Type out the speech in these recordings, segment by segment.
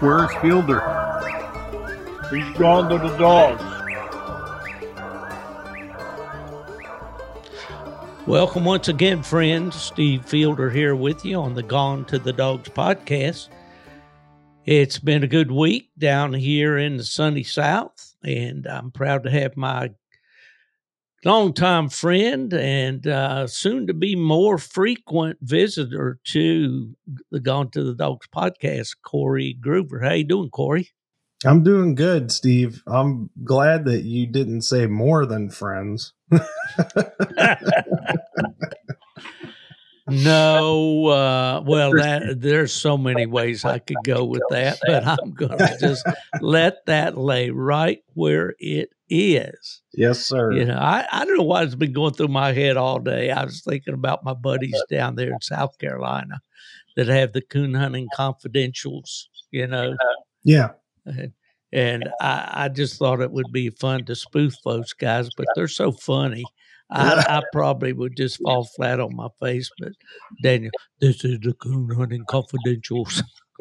Where's Fielder? He's gone to the dogs. Welcome once again, friends. Steve Fielder here with you on the Gone to the Dogs podcast. It's been a good week down here in the sunny South, and I'm proud to have my longtime friend and soon-to-be more frequent visitor to the Gone to the Dogs podcast, Corey Gruber. How you doing, Corey? I'm doing good, Steve. I'm glad that you didn't say more than friends. No, there's so many ways I could go with that, but I'm going to just let that lay right where it is. Yes, sir. You know, I don't know why it's been going through my head all day. I was thinking about my buddies down there in South Carolina that have the coon hunting confidentials, you know. Yeah. And I just thought it would be fun to spoof those guys, but they're so funny. I probably would just fall flat on my face. But Daniel, this is the Coon Hunting Confidentials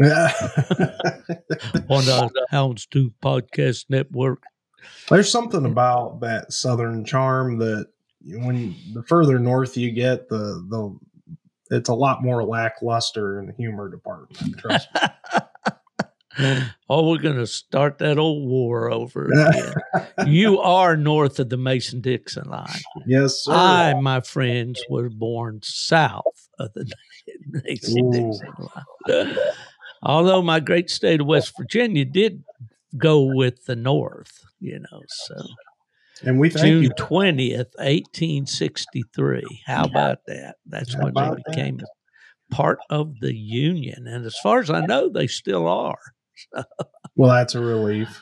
on the Houndstooth Podcast Network. There's something about that Southern charm that when the further north you get, the it's a lot more lackluster in the humor department. Trust me. Oh, we're going to start that old war over again. You are north of the Mason-Dixon line. Yes, sir. I, my friends, was born south of the Mason-Dixon line. Although my great state of West Virginia did go with the north, you know, so. And we thank June you. 20th, 1863. How about that? That's when they became part of the Union. And as far as I know, they still are. Well, that's a relief.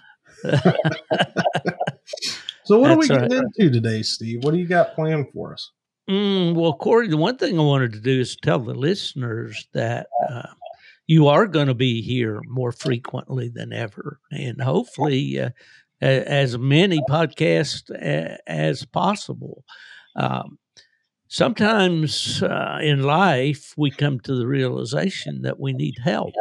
So what are we getting into today, Steve? What do you got planned for us? Well, Corey, the one thing I wanted to do is tell the listeners that you are going to be here more frequently than ever. And hopefully as many podcasts as possible. Sometimes in life, we come to the realization that we need help.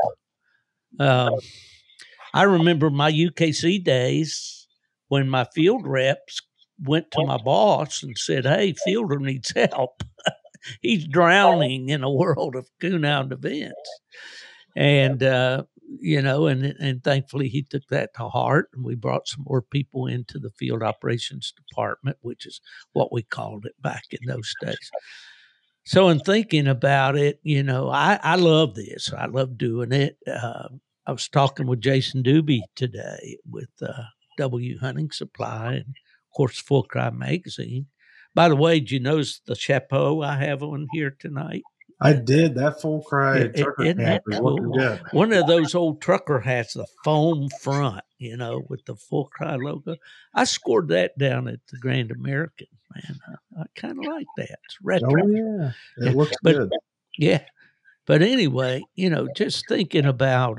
I remember my UKC days when my field reps went to my boss and said, "Hey, Fielder needs help. He's drowning in a world of coonhound events." And, you know, and thankfully he took that to heart, and we brought some more people into the field operations department, which is what we called it back in those days. So in thinking about it, you know, I love this. I love doing it. I was talking with Jason Doobie today with W Hunting Supply and, of course, Full Cry Magazine. By the way, did you notice the chapeau I have on here tonight? I did. That Full Cry trucker isn't hat that is cool? looking good. One of those old trucker hats, the foam front, you know, with the Full Cry logo. I scored that down at the Grand American, man. I kind of like that. It's retro. Oh, yeah. It looks good. Yeah. But anyway, you know, just thinking about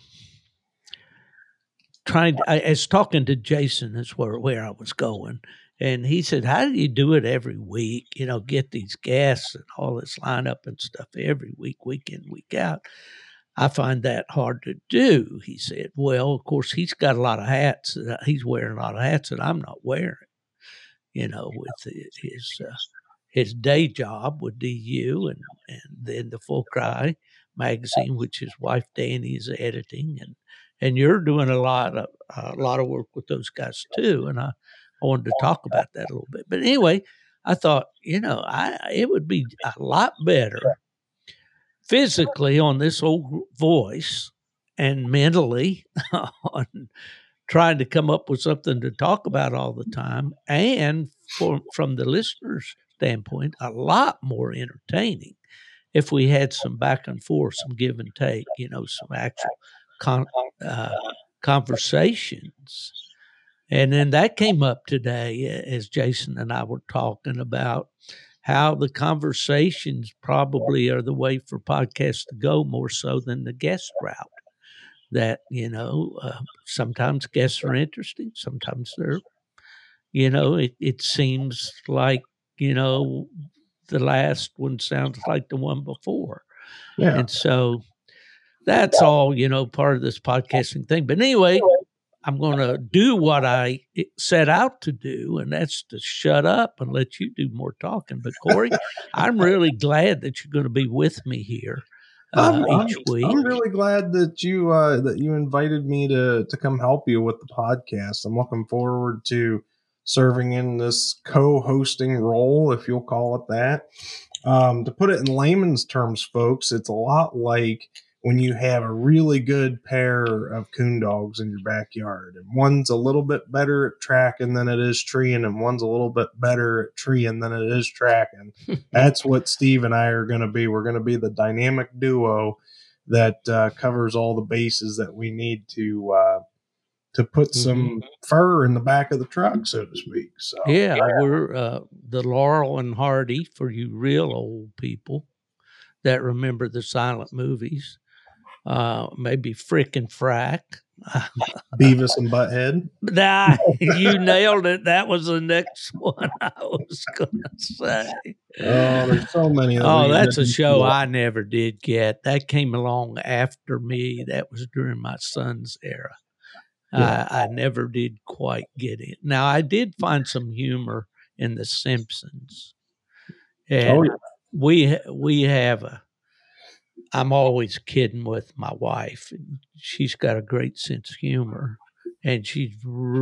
I was talking to Jason, is where I was going. And he said, "How do you do it every week? You know, get these guests and all this lineup and stuff every week, week in, week out." I find that hard to do. He said, "Well, of course, he's got a lot of hats. He's wearing a lot of hats that I'm not wearing, you know, with his day job with DU and then the Full Cry Magazine, which his wife Danny is editing, and you're doing a lot of work with those guys too." And I wanted to talk about that a little bit. But anyway, I thought, you know, it would be a lot better physically on this old voice and mentally on trying to come up with something to talk about all the time, and from the listener's standpoint, a lot more entertaining if we had some back and forth, some give and take, you know, some actual conversations. And then that came up today as Jason and I were talking about how the conversations probably are the way for podcasts to go more so than the guest route. That, you know, sometimes guests are interesting. Sometimes they're, you know, it seems like, you know, the last one sounds like the one before. Yeah. And so that's all, part of this podcasting thing. But anyway, I'm going to do what I set out to do, and that's to shut up and let you do more talking. But Corey, I'm really glad that you're going to be with me here each week. I'm really glad that you invited me to come help you with the podcast. I'm looking forward to serving in this co-hosting role, if you'll call it that. To put it in layman's terms, folks, it's a lot like when you have a really good pair of coon dogs in your backyard, and one's a little bit better at tracking than it is treeing, and one's a little bit better at treeing than it is tracking. That's what Steve and I are going to be. We're going to be the dynamic duo that covers all the bases that we need to put some fur in the back of the truck, so to speak. So yeah, we're the Laurel and Hardy for you real old people that remember the silent movies. Maybe Frick and Frack. Beavis and Butthead. Nah, you nailed it. That was the next one I was going to say. Oh, there's so many. That's a show I never did get. That came along after me. That was during my son's era. Yeah. I never did quite get it. Now, I did find some humor in The Simpsons. And we have I'm always kidding with my wife. She's got a great sense of humor, and she's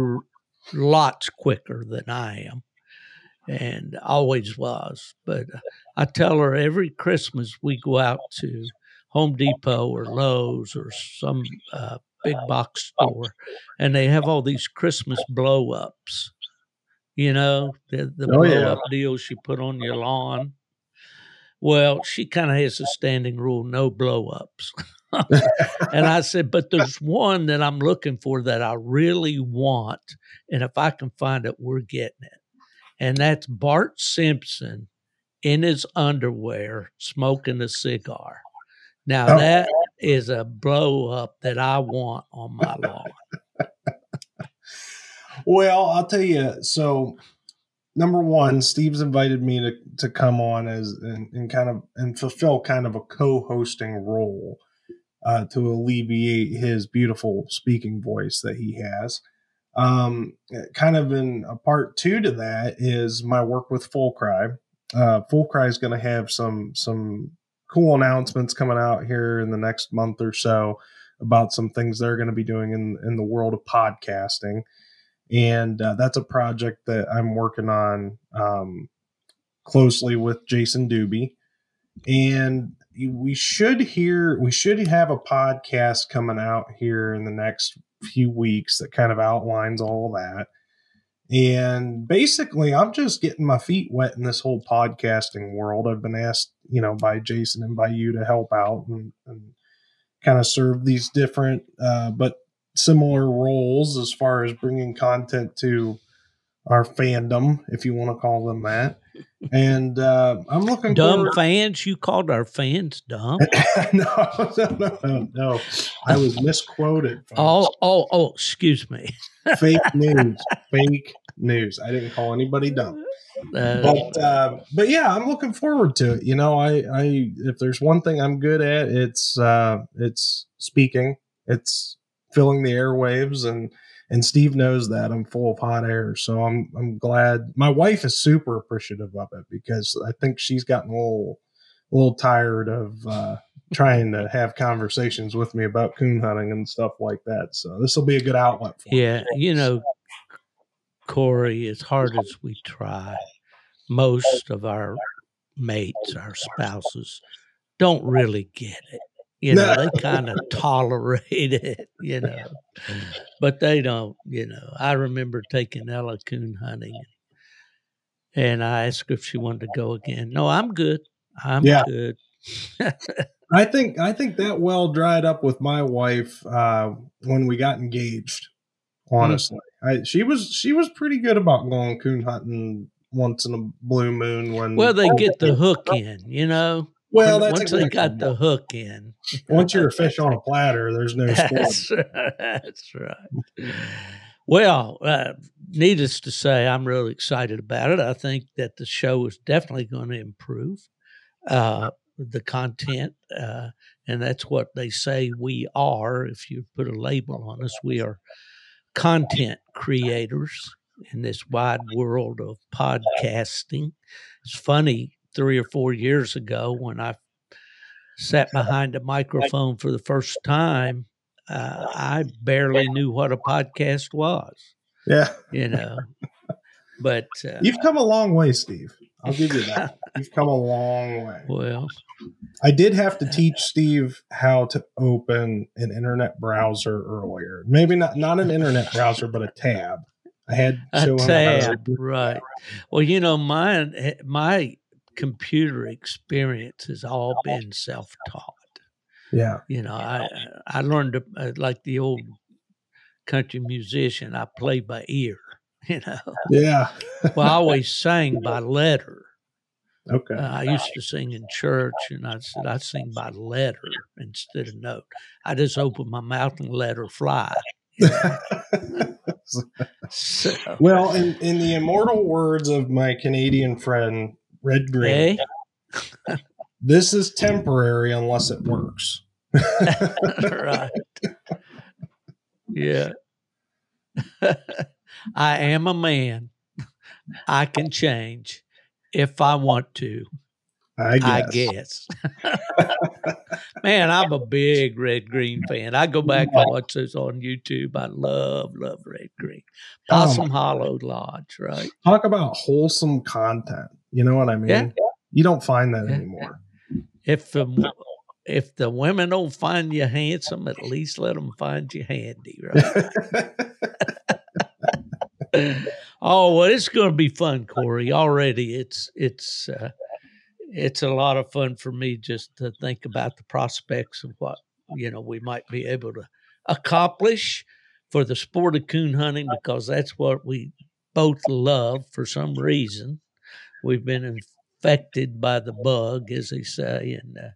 lots quicker than I am, and always was. But I tell her every Christmas we go out to Home Depot or Lowe's or some big box store, and they have all these Christmas blow-ups, the blow-up deals you put on your lawn. Well, she kind of has a standing rule, no blow-ups. And I said, but there's one that I'm looking for that I really want, and if I can find it, we're getting it. And that's Bart Simpson in his underwear smoking a cigar. Now, that is a blow-up that I want on my lawn. Well, I'll tell you, so number one, Steve's invited me to come on and fulfill kind of a co-hosting role to alleviate his beautiful speaking voice that he has. Kind of in a part two to that is my work with Full Cry. Full Cry is going to have some cool announcements coming out here in the next month or so about some things they're going to be doing in the world of podcasting. And that's a project that I'm working on closely with Jason Doobie. And we should have a podcast coming out here in the next few weeks that kind of outlines all of that. And basically, I'm just getting my feet wet in this whole podcasting world. I've been asked, by Jason and by you to help out and kind of serve these different but similar roles as far as bringing content to our fandom, if you want to call them that. And I'm looking dumb fans. You called our fans dumb? No. I was misquoted. Oh, excuse me. Fake news. I didn't call anybody dumb. But yeah, I'm looking forward to it. I if there's one thing I'm good at, it's speaking. It's filling the airwaves, and Steve knows that I'm full of hot air. So I'm glad. My wife is super appreciative of it because I think she's gotten a little tired of trying to have conversations with me about coon hunting and stuff like that. So this will be a good outlet for me. Yeah, Corey, as hard as we try, most of our mates, our spouses, don't really get it. They kind of tolerate it, but they don't, I remember taking Ella coon hunting and I asked her if she wanted to go again. No, I'm good. I'm good. I think that well dried up with my wife when we got engaged, honestly. She was pretty good about going coon hunting once in a blue moon when they get the hook in, Well, once they got the hook in. Once you're a fish on a platter, there's no sport. That's right. Well, needless to say, I'm really excited about it. I think that the show is definitely going to improve. the content, and that's what they say we are. If you put a label on us, we are content creators in this wide world of podcasting. It's funny, 3 or 4 years ago when I sat behind a microphone for the first time, I barely knew what a podcast was, Yeah. But you've come a long way, Steve. I'll give you that. You've come a long way. Well, I did have to teach Steve how to open an internet browser earlier. Maybe not an internet browser, but a tab. I had to show him how to right. Well, my computer experience has all been self-taught. Yeah. I learned to, like the old country musician, I play by ear. Yeah. Well, I always sang by letter. Okay. I used to sing in church, and I said I sing by letter instead of note. I just open my mouth and let her fly. So, well, in the immortal words of my Canadian friend Red Green, this is temporary unless it works. Right. Yeah. I am a man. I can change if I want to. I guess. Man, I'm a big Red Green fan. I go back and watch this on YouTube. I love Red Green. Possum Hollow Lodge, right? Talk about wholesome content. You know what I mean? Yeah. You don't find that anymore. If the women don't find you handsome, at least let them find you handy, right? Oh, well, it's going to be fun, Corey. Already, it's a lot of fun for me just to think about the prospects of what we might be able to accomplish for the sport of coon hunting, because that's what we both love for some reason. We've been infected by the bug, as they say,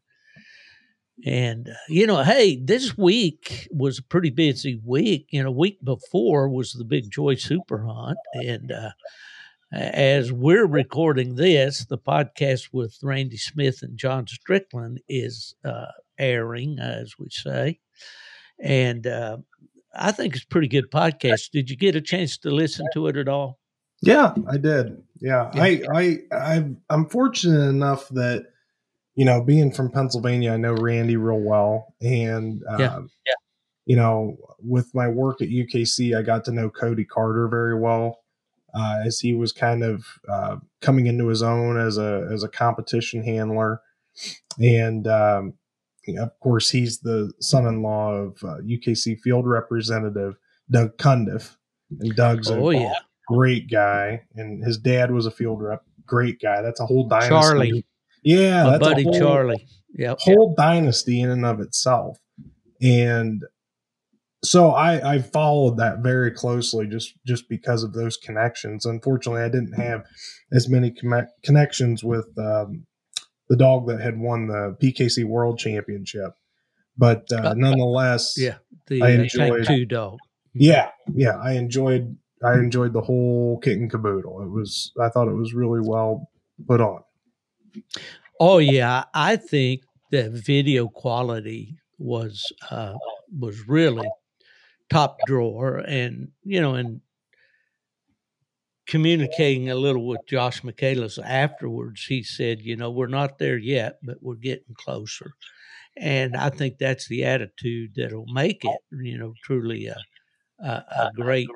and hey, this week was a pretty busy week. Week before was the Big Joy Super Hunt, and as we're recording this, the podcast with Randy Smith and John Strickland is airing, as we say, and I think it's a pretty good podcast. Did you get a chance to listen to it at all? Yeah, I did. Yeah. I'm fortunate enough that, being from Pennsylvania, I know Randy real well. And, with my work at UKC, I got to know Cody Carter very well, as he was kind of coming into his own as a competition handler. And, of course, he's the son-in-law of UKC field representative Doug Cundiff. And Doug's great guy. And his dad was a field rep. Great guy. That's a whole dynasty. Charlie. Yeah, my buddy Charlie. Yep. Whole dynasty in and of itself. And so I followed that very closely just because of those connections. Unfortunately, I didn't have as many connections with the dog that had won the PKC World Championship, but nonetheless, I enjoyed Tank 2 dog. Yeah, I enjoyed the whole kit and caboodle. I thought it was really well put on. Oh yeah, I think the video quality was really top drawer, and and communicating a little with Josh Michaelis afterwards, he said, we're not there yet, but we're getting closer. And I think that's the attitude that'll make it, truly a great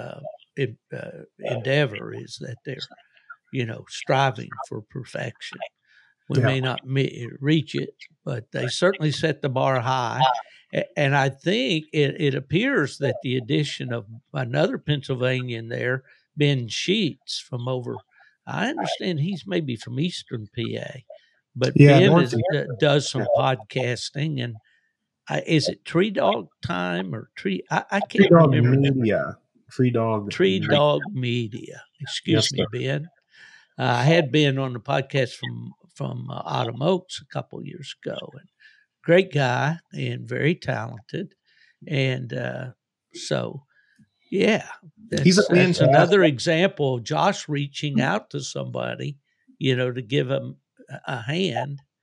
endeavor, is that they're, striving for perfection. We may not reach it, but they certainly set the bar high. And I think it appears that the addition of another Pennsylvanian there, Ben Sheets, from over, I understand he's maybe from Eastern PA, but Ben does some podcasting. And is it Tree Dog Time or Tree? I can't remember. Tree Dog Media. Excuse me, Ben. I had Ben on the podcast from Autumn Oaks a couple years ago, and great guy and very talented. And so, that's another example of Josh reaching out to somebody, to give him a hand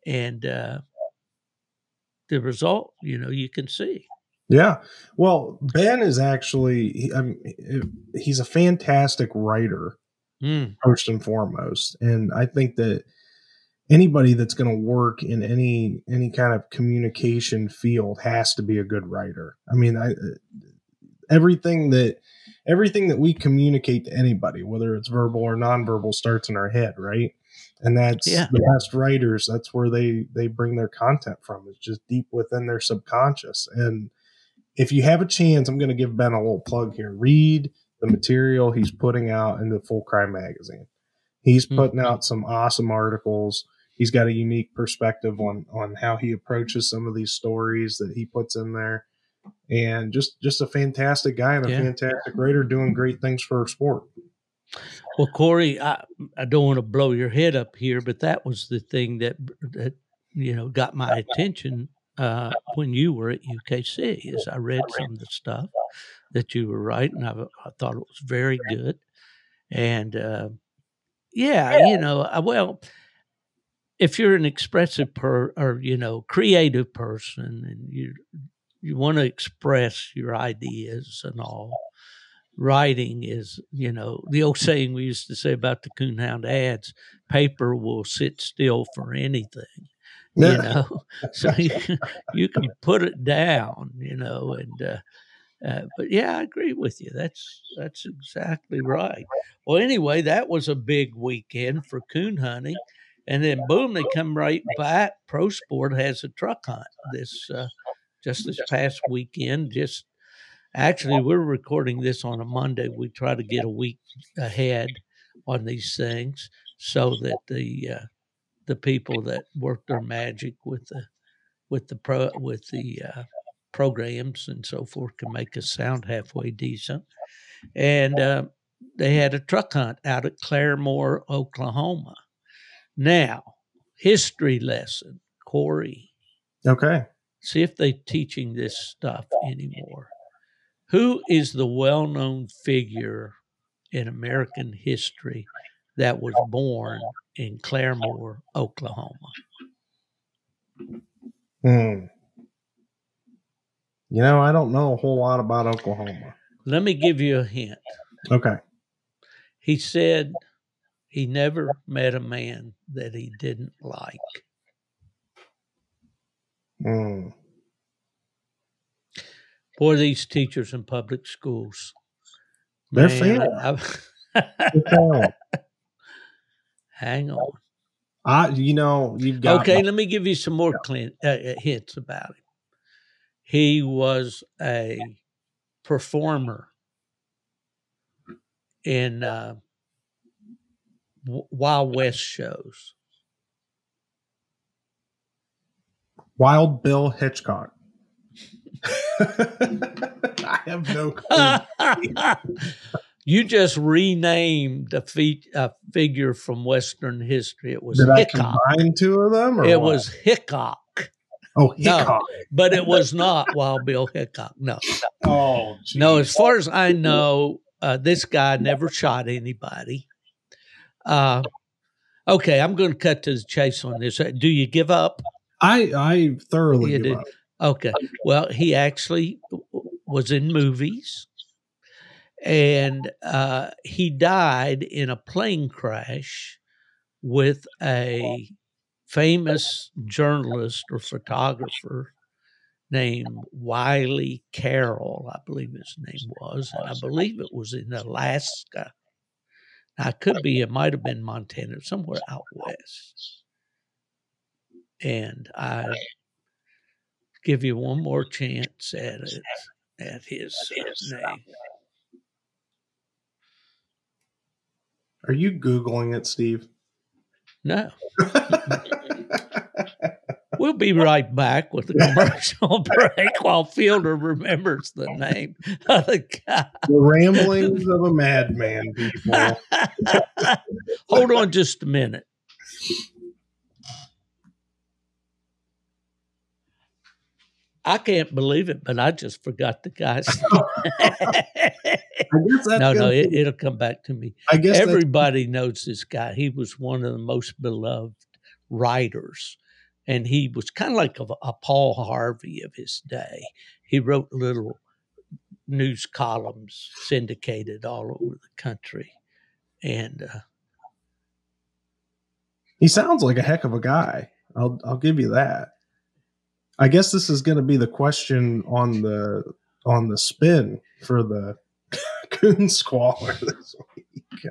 And the result, you can see. Yeah. Well, Ben is actually, he's a fantastic writer, first and foremost. And I think that anybody that's going to work in any kind of communication field has to be a good writer. I mean, everything that we communicate to anybody, whether it's verbal or nonverbal, starts in our head, right? And that's the best writers. That's where they bring their content from. It's just deep within their subconscious. And if you have a chance, I'm going to give Ben a little plug here. Read the material he's putting out in the Full Crime magazine. He's putting out some awesome articles. He's got a unique perspective on how he approaches some of these stories that he puts in there. And just a fantastic guy and a fantastic writer doing great things for our sport. Well, Corey, I don't want to blow your head up here, but that was the thing that got my attention when you were at UKC, is I read some of the stuff that you were writing. I thought it was very good. And well, if you're an expressive creative person and you want to express your ideas and all, writing is, the old saying we used to say about the Coonhound ads, paper will sit still for anything. So you can put it down, but yeah, I agree with you. That's exactly right. Well, anyway, that was a big weekend for coon hunting, and then boom, they come right back. Pro Sport has a truck hunt just this past weekend. Actually, we're recording this on a Monday. We try to get a week ahead on these things so that the people that work their magic with the programs and so forth can make us sound halfway decent. And they had a truck hunt out at Claremore, Oklahoma. Now, history lesson, Corey. Okay. See if they're teaching this stuff anymore. Who is the well-known figure in American history that was born in Claremore, Oklahoma? I don't know a whole lot about Oklahoma. Let me give you a hint. Okay. He said he never met a man that he didn't like. Boy, these teachers in public schools. They're failing. Hang on. You've got... Okay, let me give you some more hints about him. He was a performer in Wild West shows. Wild Bill Hitchcock. I have no clue. You just renamed a figure from Western history. It was Did Hickok. I combine two of them? Or it what? was Hickok. Oh, Hickok. No, but it was not Wild Bill Hickok. No. Oh, geez. No, as far as I know, this guy never shot anybody. Okay, I'm going to cut to the chase on this. Do you give up? I thoroughly give up. Okay. Well, he actually was in movies, and he died in a plane crash with a famous journalist or photographer named Wiley Carroll, I believe his name was, and I believe it was in Alaska. Now, it might have been Montana, somewhere out west. And I give you one more chance at his name. Are you Googling it, Steve? No. We'll be right back with the commercial break while Fielder remembers the name of the guy. The ramblings of a madman, people. Hold on just a minute. I can't believe it, but I just forgot the guy's No, it'll come back to me. I guess everybody knows this guy. He was one of the most beloved writers And he was kind of like a Paul Harvey of his day. He wrote little news columns syndicated all over the country. And he sounds like a heck of a guy. I'll give you that. I guess this is going to be the question on the spin for the Coon Squalor this week.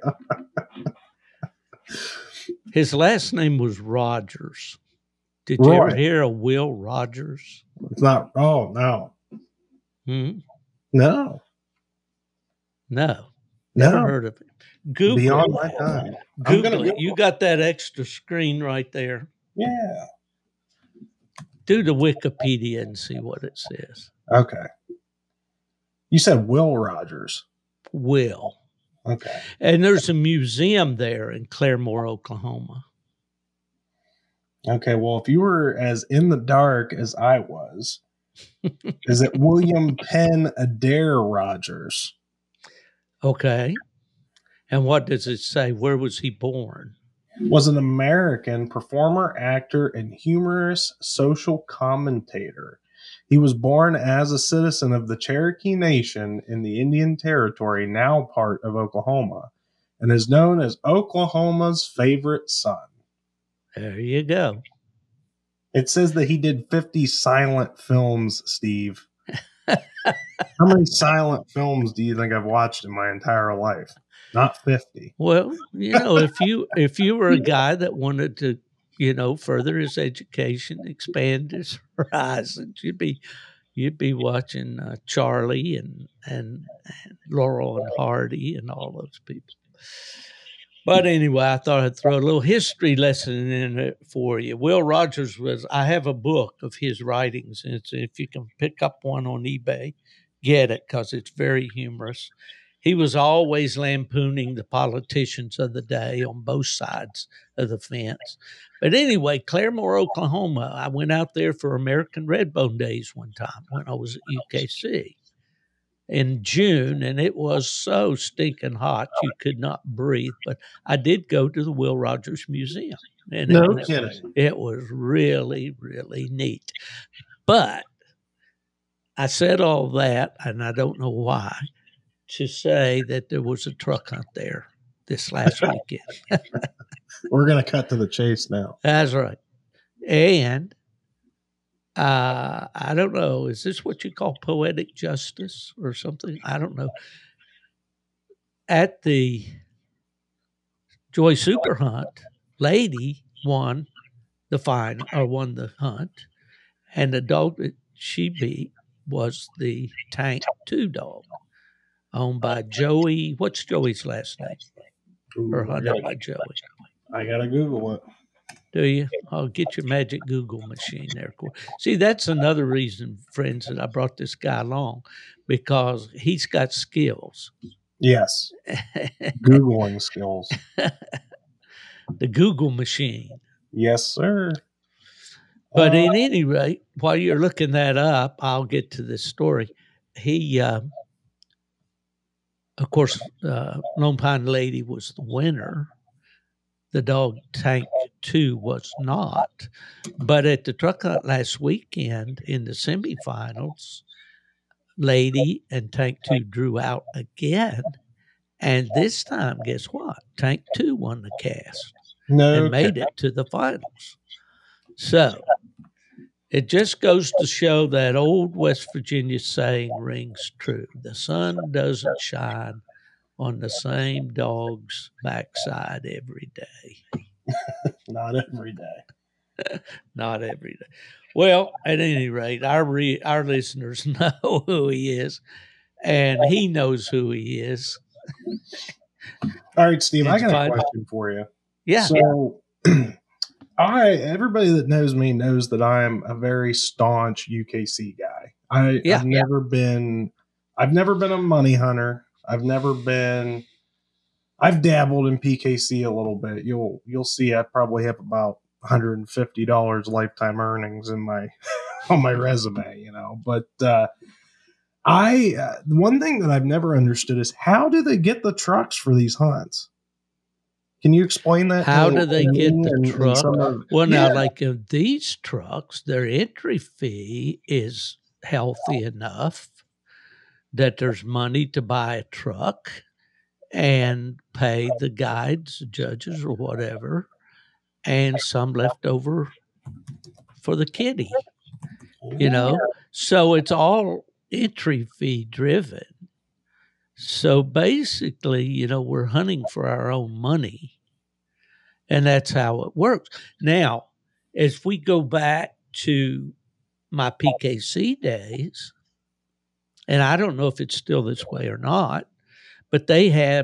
His last name was Rogers. Did you ever hear of Will Rogers? It's not. Oh, no. Hmm? No. Never heard of it. Google Beyond it. my time. Google it. You got that extra screen right there. Yeah. Do the Wikipedia and see what it says. Okay. You said Will Rogers. Will. Okay. And there's a museum there in Claremore, Oklahoma. Okay, well, if you were as in the dark as I was, is it William Penn Adair Rogers? Okay. And what does it say? Where was he born? Was an American performer, actor, and humorous social commentator. He was born as a citizen of the Cherokee Nation in the Indian Territory, now part of Oklahoma, and is known as Oklahoma's favorite son. There you go. It says that he did 50 silent films, Steve. How many silent films do you think I've watched in my entire life? Not 50. Well, if you were a guy that wanted to, further his education, expand his horizons, you'd be watching Charlie and Laurel and Hardy and all those people. But anyway, I thought I'd throw a little history lesson in it for you. Will Rogers I have a book of his writings, and if you can pick up one on eBay, get it, because it's very humorous. He was always lampooning the politicians of the day on both sides of the fence. But anyway, Claremore, Oklahoma, I went out there for American Redbone Days one time when I was at UKC in June, and it was so stinking hot you could not breathe. But I did go to the Will Rogers Museum. And no kidding. It was really, really neat. But I said all that, and I don't know why, to say that there was a truck hunt there this last weekend. We're going to cut to the chase now. That's right. And I don't know, is this what you call poetic justice or something? I don't know. At the Joy Super Hunt, Lady won the hunt, and the dog that she beat was the Tank 2 dog, owned by Joey. What's Joey's last name? Or hunted by Joey. I got to Google it. Do you? I'll get your magic Google machine there. See, that's another reason, friends, that I brought this guy along, because he's got skills. Yes. Googling skills. The Google machine. Yes, sir. But at any rate, while you're looking that up, I'll get to this story. He, of course, Lone Pine Lady was the winner. The dog Tank 2 was not. But at the truck hunt last weekend in the semifinals, Lady and Tank 2 drew out again. And this time, guess what? Tank 2 won the cast and made it to the finals. So it just goes to show that old West Virginia saying rings true. The sun doesn't shine on the same dog's backside every day. Not every day. Not every day. Well, at any rate, our listeners know who he is, and he knows who he is. All right, Steve, I got a question for you. Yeah. So everybody that knows me knows that I'm a very staunch UKC guy. I've never been a money hunter. I've dabbled in PKC a little bit. You'll see I probably have about $150 lifetime earnings in my on my resume, But one thing that I've never understood is, how do they get the trucks for these hunts? Can you explain that? How to do they get me the and truck? some of- Well, Yeah. now, like these trucks, their entry fee is healthy enough that there's money to buy a truck and pay the guides, the judges, or whatever, and some left over for the kitty, So it's all entry fee driven. So basically, we're hunting for our own money, and that's how it works. Now, as we go back to my PKC days, and I don't know if it's still this way or not, but they had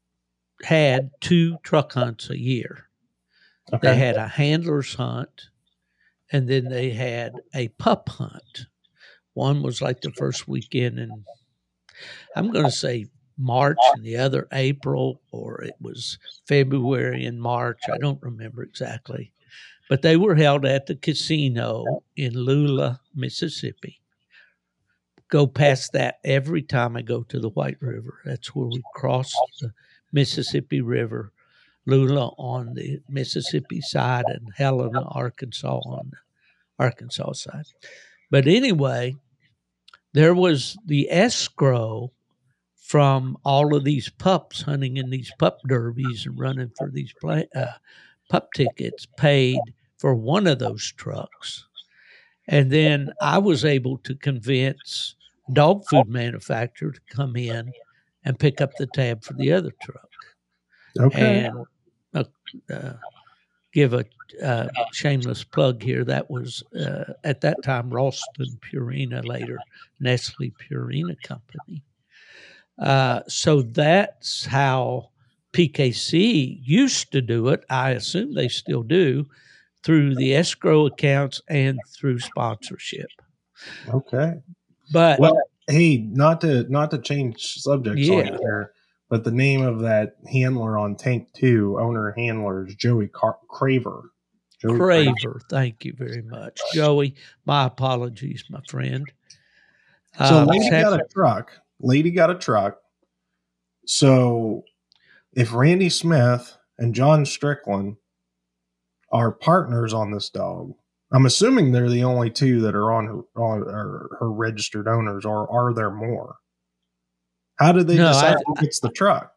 2 truck hunts a year. Okay. They had a handler's hunt, and then they had a pup hunt. One was like the first weekend in, I'm going to say March, and the other April, or it was February and March. I don't remember exactly. But they were held at the casino in Lula, Mississippi. Go past that every time I go to the White River. That's where we cross the Mississippi River, Lula on the Mississippi side and Helena, Arkansas on the Arkansas side. But anyway, there was the escrow from all of these pups hunting in these pup derbies and running for these pup tickets paid for one of those trucks. And then I was able to convince dog food manufacturer to come in and pick up the tab for the other truck. Okay. And give a shameless plug here. That was at that time Ralston Purina, later Nestle Purina Company. So that's how PKC used to do it. I assume they still do, through the escrow accounts and through sponsorship. Okay. But well, hey, not to change subjects on you here, but the name of that handler on Tank 2, owner handler, is Joey Craver. Craver, thank you very much, Joey. My apologies, my friend. So lady got a truck. So if Randy Smith and John Strickland are partners on this dog, I'm assuming they're the only 2 that are on her registered owners, or are there more? How did they decide who gets the truck?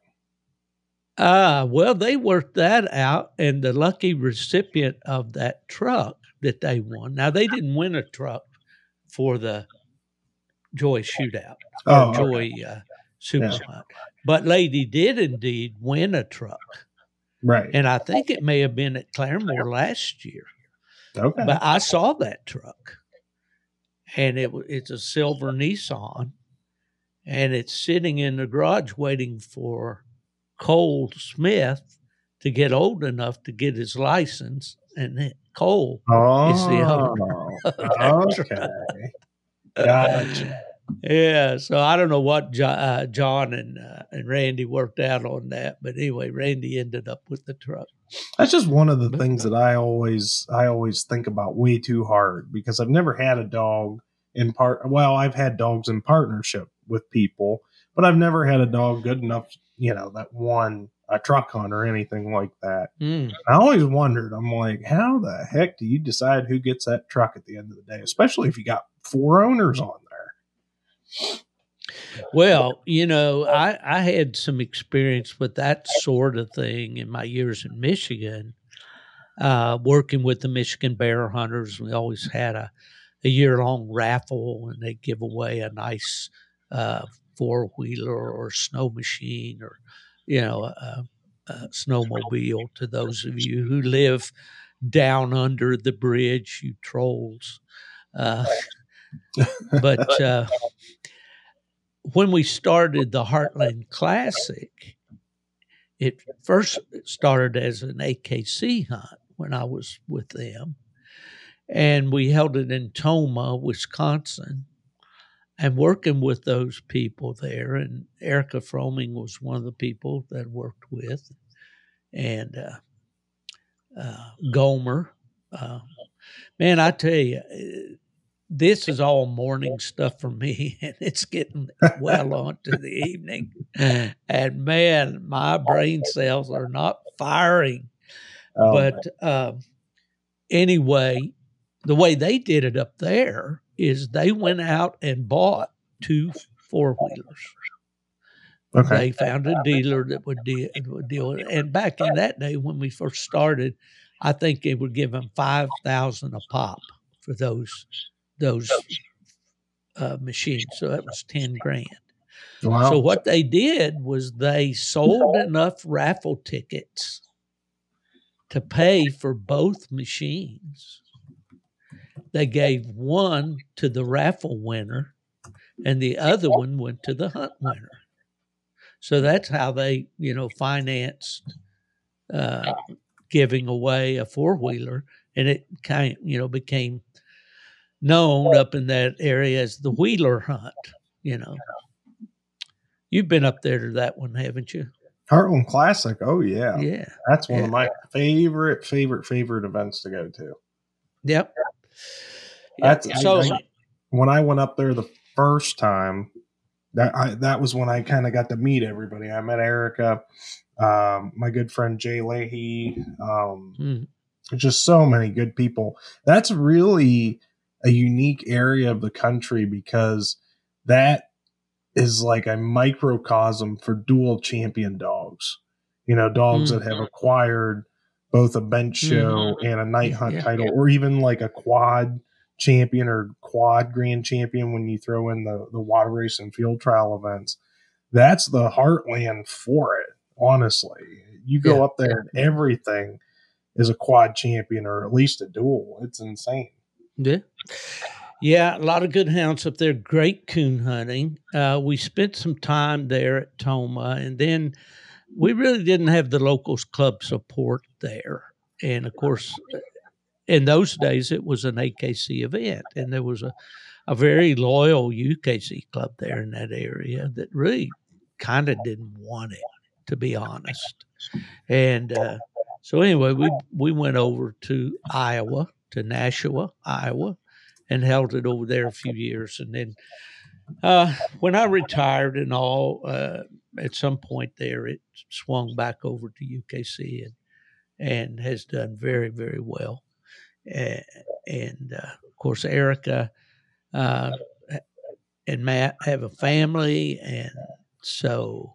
Well, they worked that out, and the lucky recipient of that truck that they won. Now, they didn't win a truck for the Joy Shootout or Joy Super Hunt, but Lady did indeed win a truck. Right. And I think it may have been at Claremore last year. Okay. But I saw that truck, and it's a silver Nissan, and it's sitting in the garage waiting for Cole Smith to get old enough to get his license, and Cole is the owner of that truck. Gotcha. Yeah, so I don't know what John and Randy worked out on that, but anyway, Randy ended up with the truck. That's just one of the things that I always think about way too hard, because I've never had a dog in I've had dogs in partnership with people, but I've never had a dog good enough, that won a truck hunt or anything like that. I always wondered, I'm like, how the heck do you decide who gets that truck at the end of the day, especially if you got 4 owners on there? Well, I had some experience with that sort of thing in my years in Michigan, working with the Michigan Bear Hunters. We always had a year-long raffle, and they'd give away a nice four-wheeler or snow machine, or, a snowmobile to those of you who live down under the bridge, you trolls. But when we started the Heartland Classic, it first started as an AKC hunt when I was with them. And we held it in Tomah, Wisconsin, and working with those people there. And Erica Froming was one of the people that I worked with. And Gomer. Man, I tell you, this is all morning stuff for me, and it's getting well on to the evening. And man, my brain cells are not firing. But anyway, the way they did it up there is they went out and bought 2 4-wheelers. Okay. They found a dealer that would deal with it. And back in that day when we first started, I think they would give them $5,000 a pop for those machines. So that was $10,000. Wow. So what they did was they sold enough raffle tickets to pay for both machines. They gave one to the raffle winner, and the other one went to the hunt winner. So that's how they, financed giving away a 4-wheeler, and it kind of, became known up in that area as the Wheeler Hunt. You've been up there to that one, haven't you? Heartland Classic. Oh yeah. Yeah. That's one of my favorite events to go to. Yep. When I went up there the first time, that was when I kind of got to meet everybody. I met Erica, my good friend Jay Leahy, just so many good people. That's really a unique area of the country because that is like a microcosm for dual champion dogs. Dogs that have acquired both a bench show and a night hunt title, or even like a quad champion or quad grand champion when you throw in the water race and field trial events. That's the heartland for it, honestly. You go up there and everything is a quad champion or at least a dual. It's insane. Yeah. Yeah, a lot of good hounds up there. Great coon hunting. We spent some time there at Tomah, and then we really didn't have the locals club support there. And of course, in those days, it was an AKC event, and there was a very loyal UKC club there in that area that really kind of didn't want it, to be honest. And so anyway, we went over to Iowa, to Nashua, Iowa, and held it over there a few years. And then when I retired and all, at some point there, it swung back over to UKC and has done very, very well. And of course, Erica and Matt have a family, and so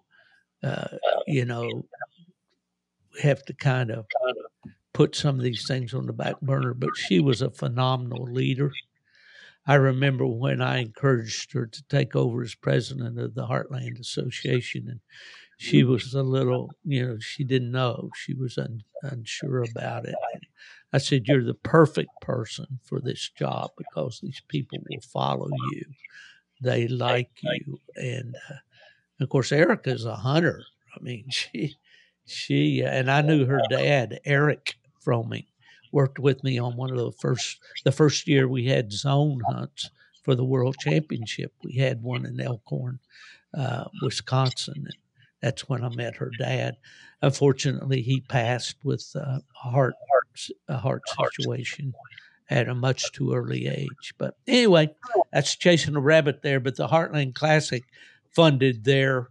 we have to kind of put some of these things on the back burner. But she was a phenomenal leader. I remember when I encouraged her to take over as president of the Heartland Association, and she was a little, she didn't know. She was unsure about it. And I said, "You're the perfect person for this job because these people will follow you. They like you." And of course, Erica's a hunter. I mean, she and I knew her dad, Eric Froming, worked with me on one of the first year we had zone hunts for the World Championship. We had one in Elkhorn, Wisconsin, and that's when I met her dad. Unfortunately, he passed with a heart situation at a much too early age. But anyway, that's chasing a rabbit there. But the Heartland Classic funded their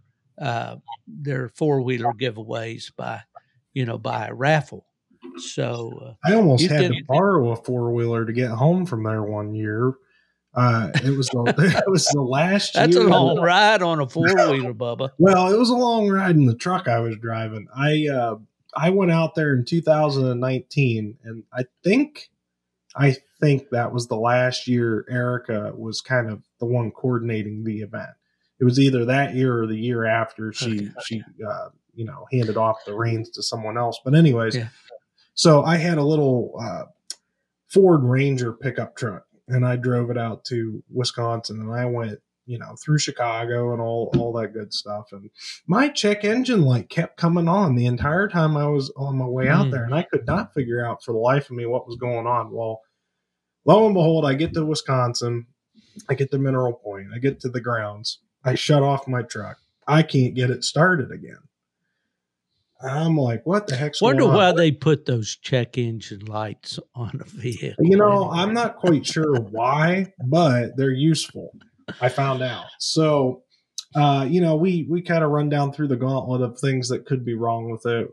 4-wheeler giveaways by a raffle. So I almost had to borrow a 4-wheeler to get home from there one year. It was the last year. That's a long ride on a 4-wheeler, Bubba. Well, it was a long ride in the truck I was driving. I went out there in 2019, and I think that was the last year Erica was kind of the one coordinating the event. It was either that year or the year after she handed off the reins to someone else. But anyways, so I had a little Ford Ranger pickup truck, and I drove it out to Wisconsin, and I went, through Chicago and all that good stuff. And my check engine light kept coming on the entire time I was on my way out there, and I could not figure out for the life of me what was going on. Well, lo and behold, I get to Wisconsin, I get to Mineral Point, I get to the grounds, I shut off my truck. I can't get it started again. I'm like, what the heck's Wonder going on? why they put those check engine lights on a vehicle. You know, I'm not quite sure why, but they're useful. I found out. So, you know, we kind of run down through the gauntlet of things that could be wrong with it.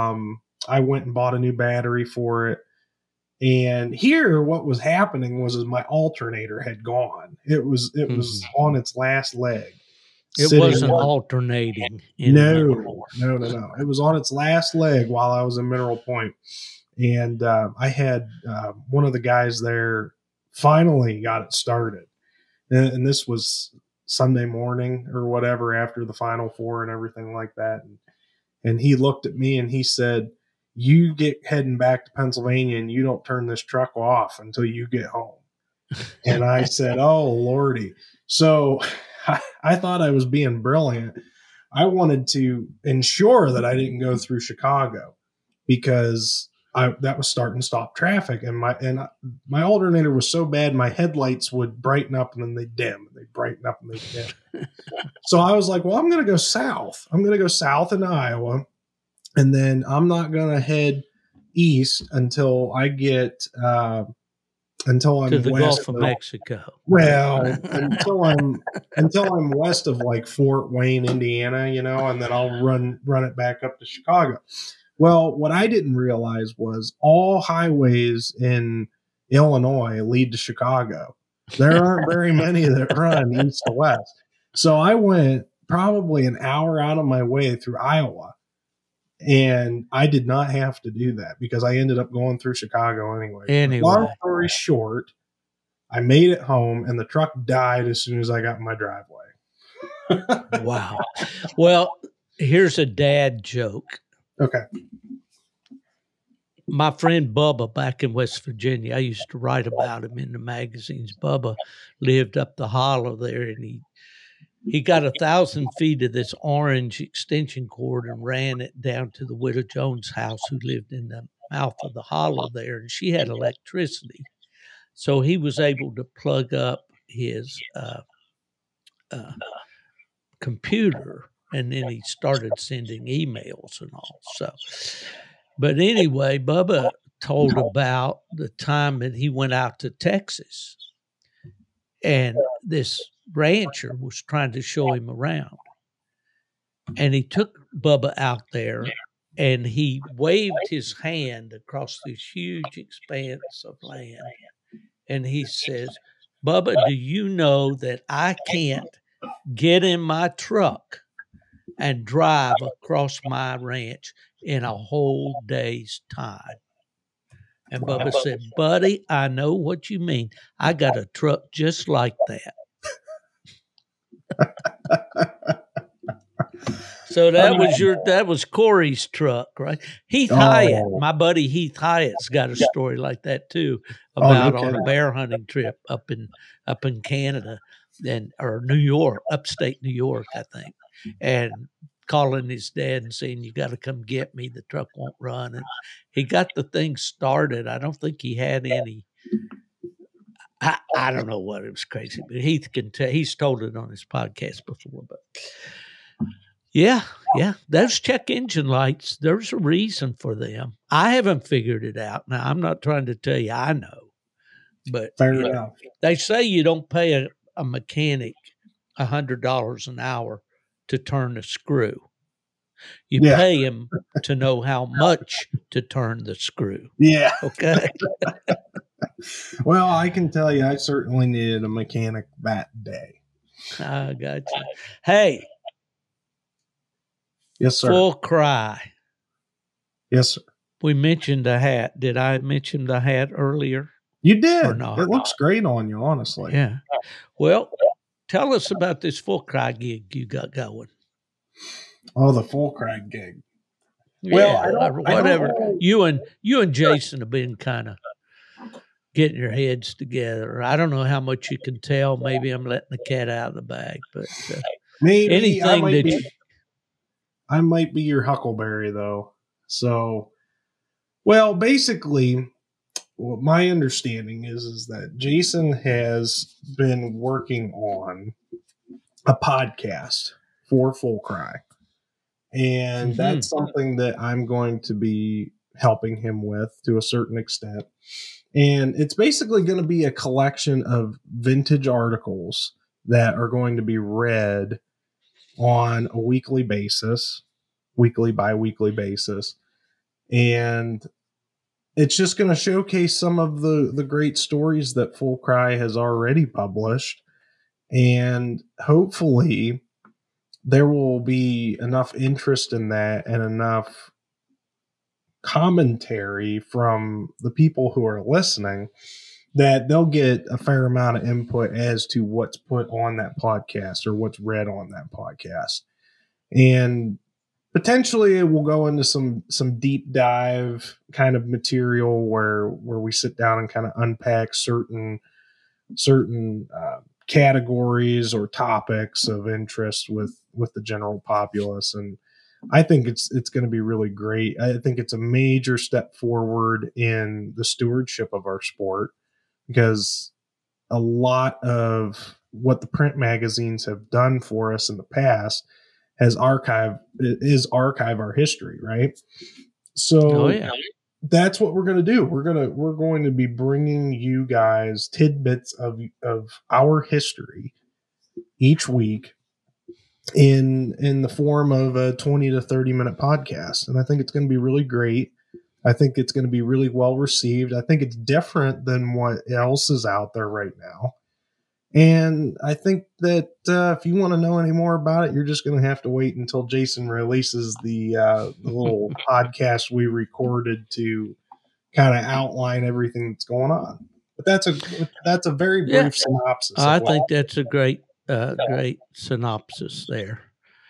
I went and bought a new battery for it. And here, what was happening was my alternator had gone. It was on its last leg. It wasn't alternating anymore. No. It was on its last leg while I was in Mineral Point. And I had one of the guys there finally got it started. And this was Sunday morning or whatever after the Final Four and everything like that. And he looked at me and he said, "You get heading back to Pennsylvania and you don't turn this truck off until you get home." And I said, "Oh, Lordy." So I thought I was being brilliant. I wanted to ensure that I didn't go through Chicago because that was starting to stop traffic. And my alternator was so bad, my headlights would brighten up and then they dim. They brighten up and they dim. So I was like, well, I'm going to go south. I'm going to go south into Iowa. And then I'm not going to head east until I get until I'm to the west Gulf of Mexico. Well, until I'm west of like Fort Wayne, Indiana, you know, and then I'll run it back up to Chicago. Well, what I didn't realize was all highways in Illinois lead to Chicago. There aren't very many that run east to west. So I went probably an hour out of my way through Iowa. And I did not have to do that because I ended up going through Chicago anyway. Long story short, I made it home and the truck died as soon as I got in my driveway. Wow. Well, here's a dad joke. Okay. My friend Bubba back in West Virginia, I used to write about him in the magazines. Bubba lived up the hollow there, and he got 1,000 feet of this orange extension cord and ran it down to the widow Jones' house, who lived in the mouth of the hollow there, and she had electricity. So he was able to plug up his computer, and then he started sending emails and all. So, but anyway, Bubba told about the time that he went out to Texas, and this rancher was trying to show him around. And he took Bubba out there and he waved his hand across this huge expanse of land. And he says, "Bubba, do you know that I can't get in my truck and drive across my ranch in a whole day's time?" And Bubba said, "Buddy, I know what you mean. I got a truck just like that." So that was Corey's truck, right? Heath Hyatt, my buddy Heath Hyatt's got a story like that too, about on a bear hunting trip up in Canada or New York, upstate New York, I think, and calling his dad and saying, "You got to come get me. The truck won't run." And he got the thing started. I don't think he had any. I don't know what, it was crazy, but Heath can tell. He's told it on his podcast before, but. Yeah. Those check engine lights, there's a reason for them. I haven't figured it out. Now, I'm not trying to tell you I know, but they say you don't pay a mechanic $100 an hour to turn a screw. You pay him to know how much to turn the screw. Yeah. Okay. Well, I can tell you, I certainly needed a mechanic that day. I got you. Hey. Yes, sir. Full cry. Yes, sir. We mentioned the hat. Did I mention the hat earlier? You did. Or not? It looks great on you, honestly. Yeah. Well, tell us about this Full Cry gig you got going. Oh, the Full Cry gig. Yeah, well, whatever. You and Jason have been kind of getting your heads together. I don't know how much you can tell. Maybe I'm letting the cat out of the bag, but maybe anything I might be your huckleberry, though. So, well, basically, what my understanding is that Jason has been working on a podcast for Full Cry. And that's something that I'm going to be helping him with to a certain extent. And it's basically going to be a collection of vintage articles that are going to be read on a weekly bi-weekly basis. And it's just going to showcase some of the great stories that Full Cry has already published. And hopefully there will be enough interest in that and enough commentary from the people who are listening that they'll get a fair amount of input as to what's put on that podcast or what's read on that podcast. And potentially it will go into some deep dive kind of material where we sit down and kind of unpack certain categories or topics of interest with the general populace. And I think it's going to be really great. I think it's a major step forward in the stewardship of our sport, because a lot of what the print magazines have done for us in the past is archive our history, right? So that's what we're going to do. We're going to be bringing you guys tidbits of our history each week in the form of a 20 to 30 minute podcast. And I think it's going to be really great. I think it's going to be really well received. I think it's different than what else is out there right now. And I think that if you want to know any more about it, you're just going to have to wait until Jason releases the little podcast we recorded to kind of outline everything that's going on. But that's a very brief synopsis. I think that's a great synopsis there.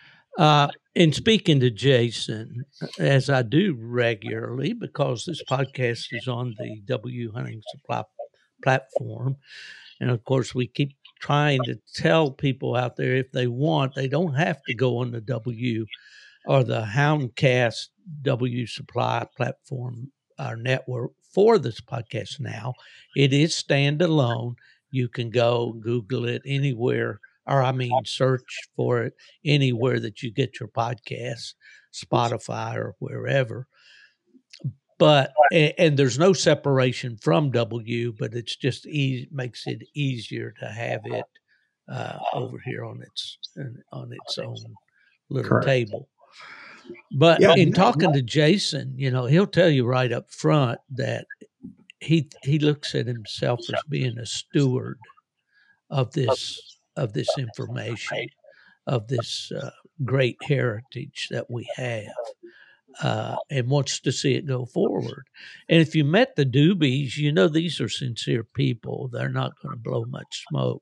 And speaking to Jason, as I do regularly, because this podcast is on the W Hunting Supply platform, and of course we keep trying to tell people out there, if they want, they don't have to go on the W or the Houndcast W Supply platform, our network, for this podcast now. It is standalone. You can go Google it anywhere, search for it anywhere that you get your podcasts, Spotify or wherever. But and there's no separation from W, but it's just makes it easier to have it over here on its own little table. But in talking to Jason, he'll tell you right up front that he looks at himself as being a steward of this information, of this great heritage that we have, and wants to see it go forward. And if you met the Doobies, these are sincere people. They're not going to blow much smoke.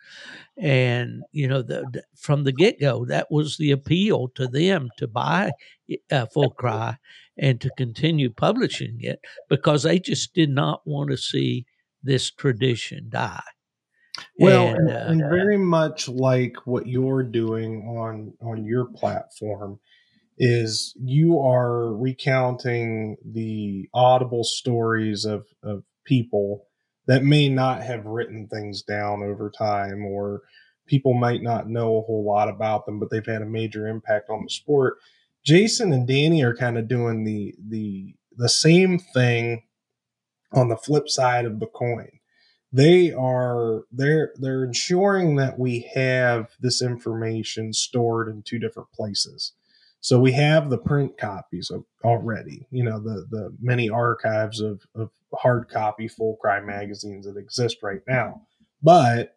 And, from the get-go, that was the appeal to them, to buy Full Cry and to continue publishing it, because they just did not want to see this tradition die. Well, and very much like what you're doing on your platform is you are recounting the audible stories of people that may not have written things down over time, or people might not know a whole lot about them, but they've had a major impact on the sport. Jason and Danny are kind of doing the same thing on the flip side of the coin. They're ensuring that we have this information stored in two different places. So we have the print copies already, the many archives of hard copy Full Cry magazines that exist right now. But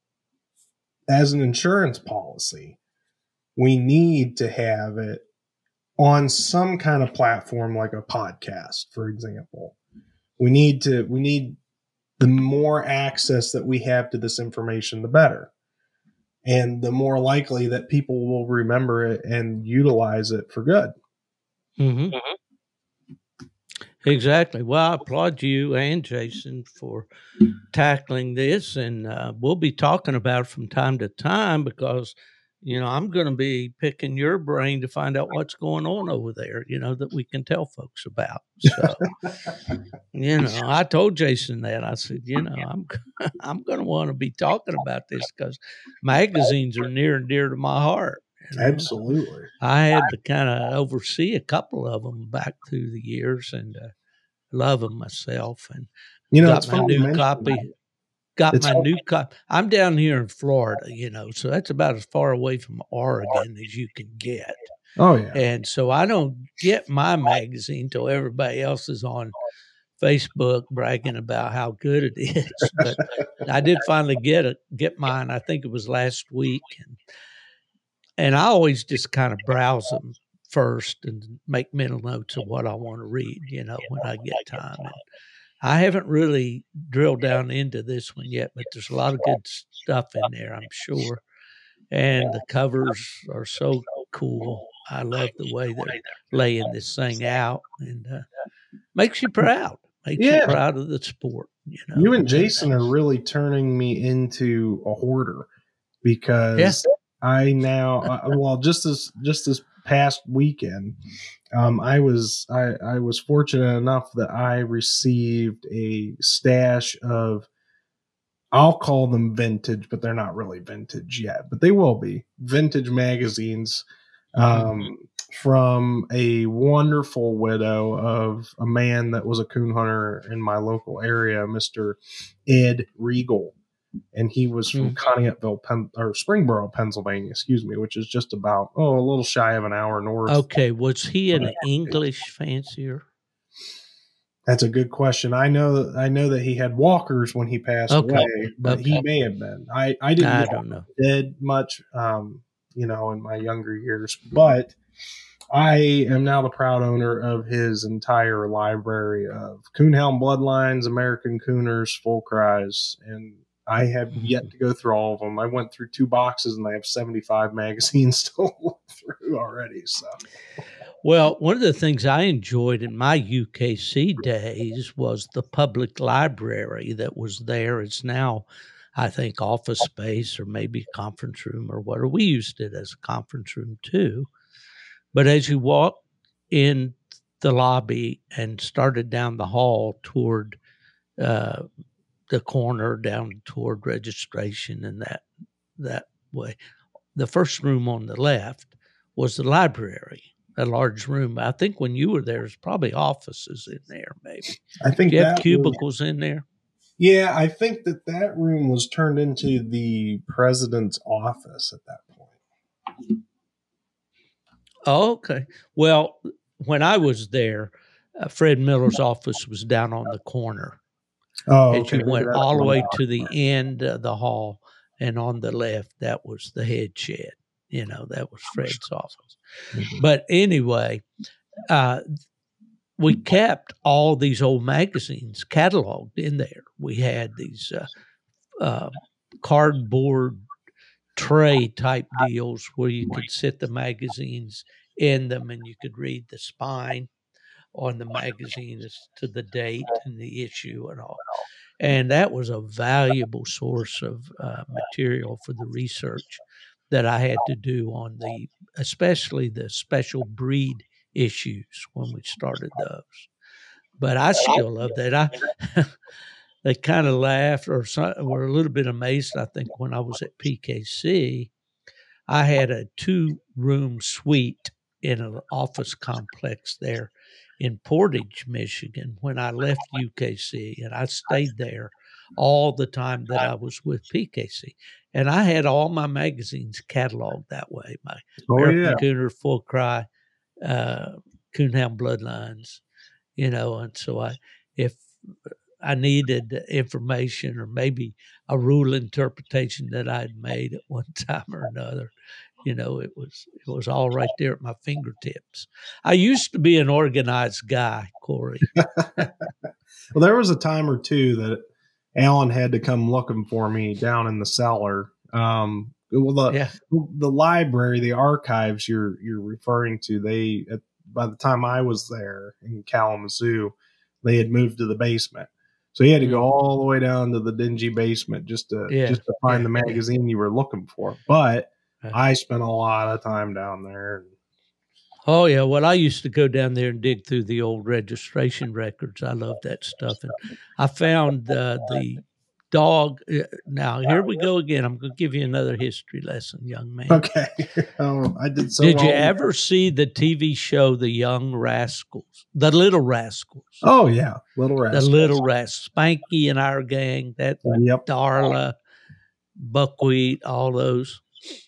as an insurance policy, we need to have it on some kind of platform, like a podcast, for example. We need the more access that we have to this information, the better. And the more likely that people will remember it and utilize it for good. Mm-hmm. Exactly. Well, I applaud you and Jason for tackling this, and we'll be talking about it from time to time, because I'm going to be picking your brain to find out what's going on over there, that we can tell folks about. So, I told Jason that. I said, I'm going to want to be talking about this, because magazines are near and dear to my heart. You know? Absolutely. I had to kind of oversee a couple of them back through the years, and love them myself. And You know, got it's my funny you new mention copy. that. Got It's my funny. new copy. I'm down here in Florida, so that's about as far away from Oregon as you can get. Oh yeah. And so I don't get my magazine till everybody else is on Facebook bragging about how good it is. But I did finally get mine. I think it was last week, and I always just kind of browse them first and make mental notes of what I want to read. When I get time. And I haven't really drilled down into this one yet, but there's a lot of good stuff in there, I'm sure. And the covers are so cool. I love the way they're laying this thing out, and makes you proud. Makes you Yeah. proud of the sport. You and Jason are really turning me into a hoarder because I now, well, just this past weekend, I was fortunate enough that I received a stash of, I'll call them vintage, but they're not really vintage yet, but they will be vintage magazines from a wonderful widow of a man that was a coon hunter in my local area, Mr. Ed Regal. And he was from Conneautville, or Springboro, Pennsylvania, which is just about, a little shy of an hour north. Okay. Was he an English fancier? That's a good question. I know that he had walkers when he passed away, but he may have been. I don't know Dead much, in my younger years, but I am now the proud owner of his entire library of Coonhound Bloodlines, American Cooners, Full Cries, and I have yet to go through all of them. I went through 2 boxes and I have 75 magazines to look through already. So, well, one of the things I enjoyed in my UKC days was the public library that was there. It's now, I think, office space or maybe a conference room or whatever. We used it as a conference room too. But as you walk in the lobby and started down the hall toward the corner, down toward registration and that way, the first room on the left was the library, a large room. I think when you were there, there's probably offices in there, maybe. I think Do you have cubicles in there? Yeah, I think that room was turned into the president's office at that point. Oh, okay. Well, when I was there, Fred Miller's office was down on the corner. Oh, okay. As you went all the way to the end of the hall, and on the left, that was the head shed. That was Fred's office. But anyway, we kept all these old magazines cataloged in there. We had these cardboard tray type deals where you could sit the magazines in them and you could read the spine on the magazine as to the date and the issue and all. And that was a valuable source of material for the research that I had to do on especially the special breed issues when we started those. But I still love that. They kind of laughed or were a little bit amazed, I think, when I was at PKC. I had a 2-room suite in an office complex there in Portage, Michigan, when I left UKC, and I stayed there all the time that I was with PKC. And I had all my magazines cataloged that way, my American Cooner, Full Cry, Coonhound Bloodlines, and so if I needed information or maybe a rule interpretation that I'd made at one time or another, it was all right there at my fingertips. I used to be an organized guy, Corey. Well, there was a time or two that Alan had to come looking for me down in the cellar. The library, the archives you're referring to, by the time I was there in Kalamazoo, they had moved to the basement. So you had to go all the way down to the dingy basement just to find the magazine you were looking for. But I spent a lot of time down there. Oh, yeah. Well, I used to go down there and dig through the old registration records. I love that stuff. And I found the dog. Now, here we go again. I'm going to give you another history lesson, young man. Okay. I did so Did you wrong. ever see the TV show The Young Rascals? The Little Rascals. Oh, yeah. Little Rascals. The Little Rascals. Spanky and our gang. That Yep. Darla, Buckwheat, all those.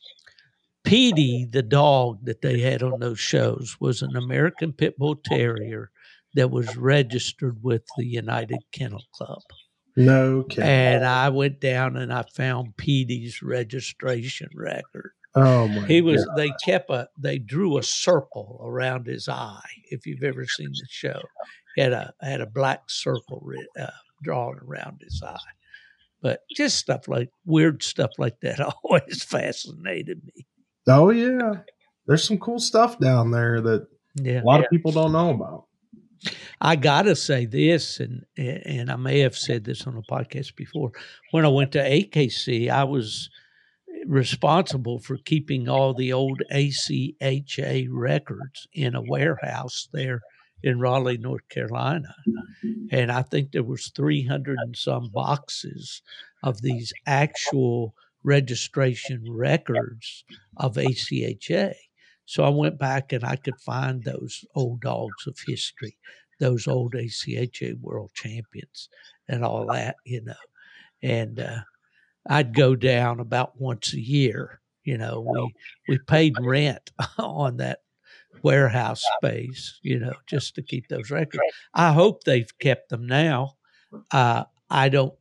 Petey, the dog that they had on those shows, was an American Pit Bull Terrier that was registered with the United Kennel Club. No kidding. And I went down and I found Petey's registration record. Oh my! They drew a circle around his eye. If you've ever seen the show, he had a black circle drawn around his eye. But just weird stuff like that always fascinated me. Oh yeah, there's some cool stuff down there that a lot of people don't know about. I gotta say this, and I may have said this on a podcast before. When I went to AKC, I was responsible for keeping all the old ACHA records in a warehouse there in Raleigh, North Carolina. And I think there was 300 and some boxes of these actual registration records of ACHA. So I went back and I could find those old dogs of history, those old ACHA world champions and all that, And I'd go down about once a year. We paid rent on that warehouse space, just to keep those records. I hope they've kept them now. I don't.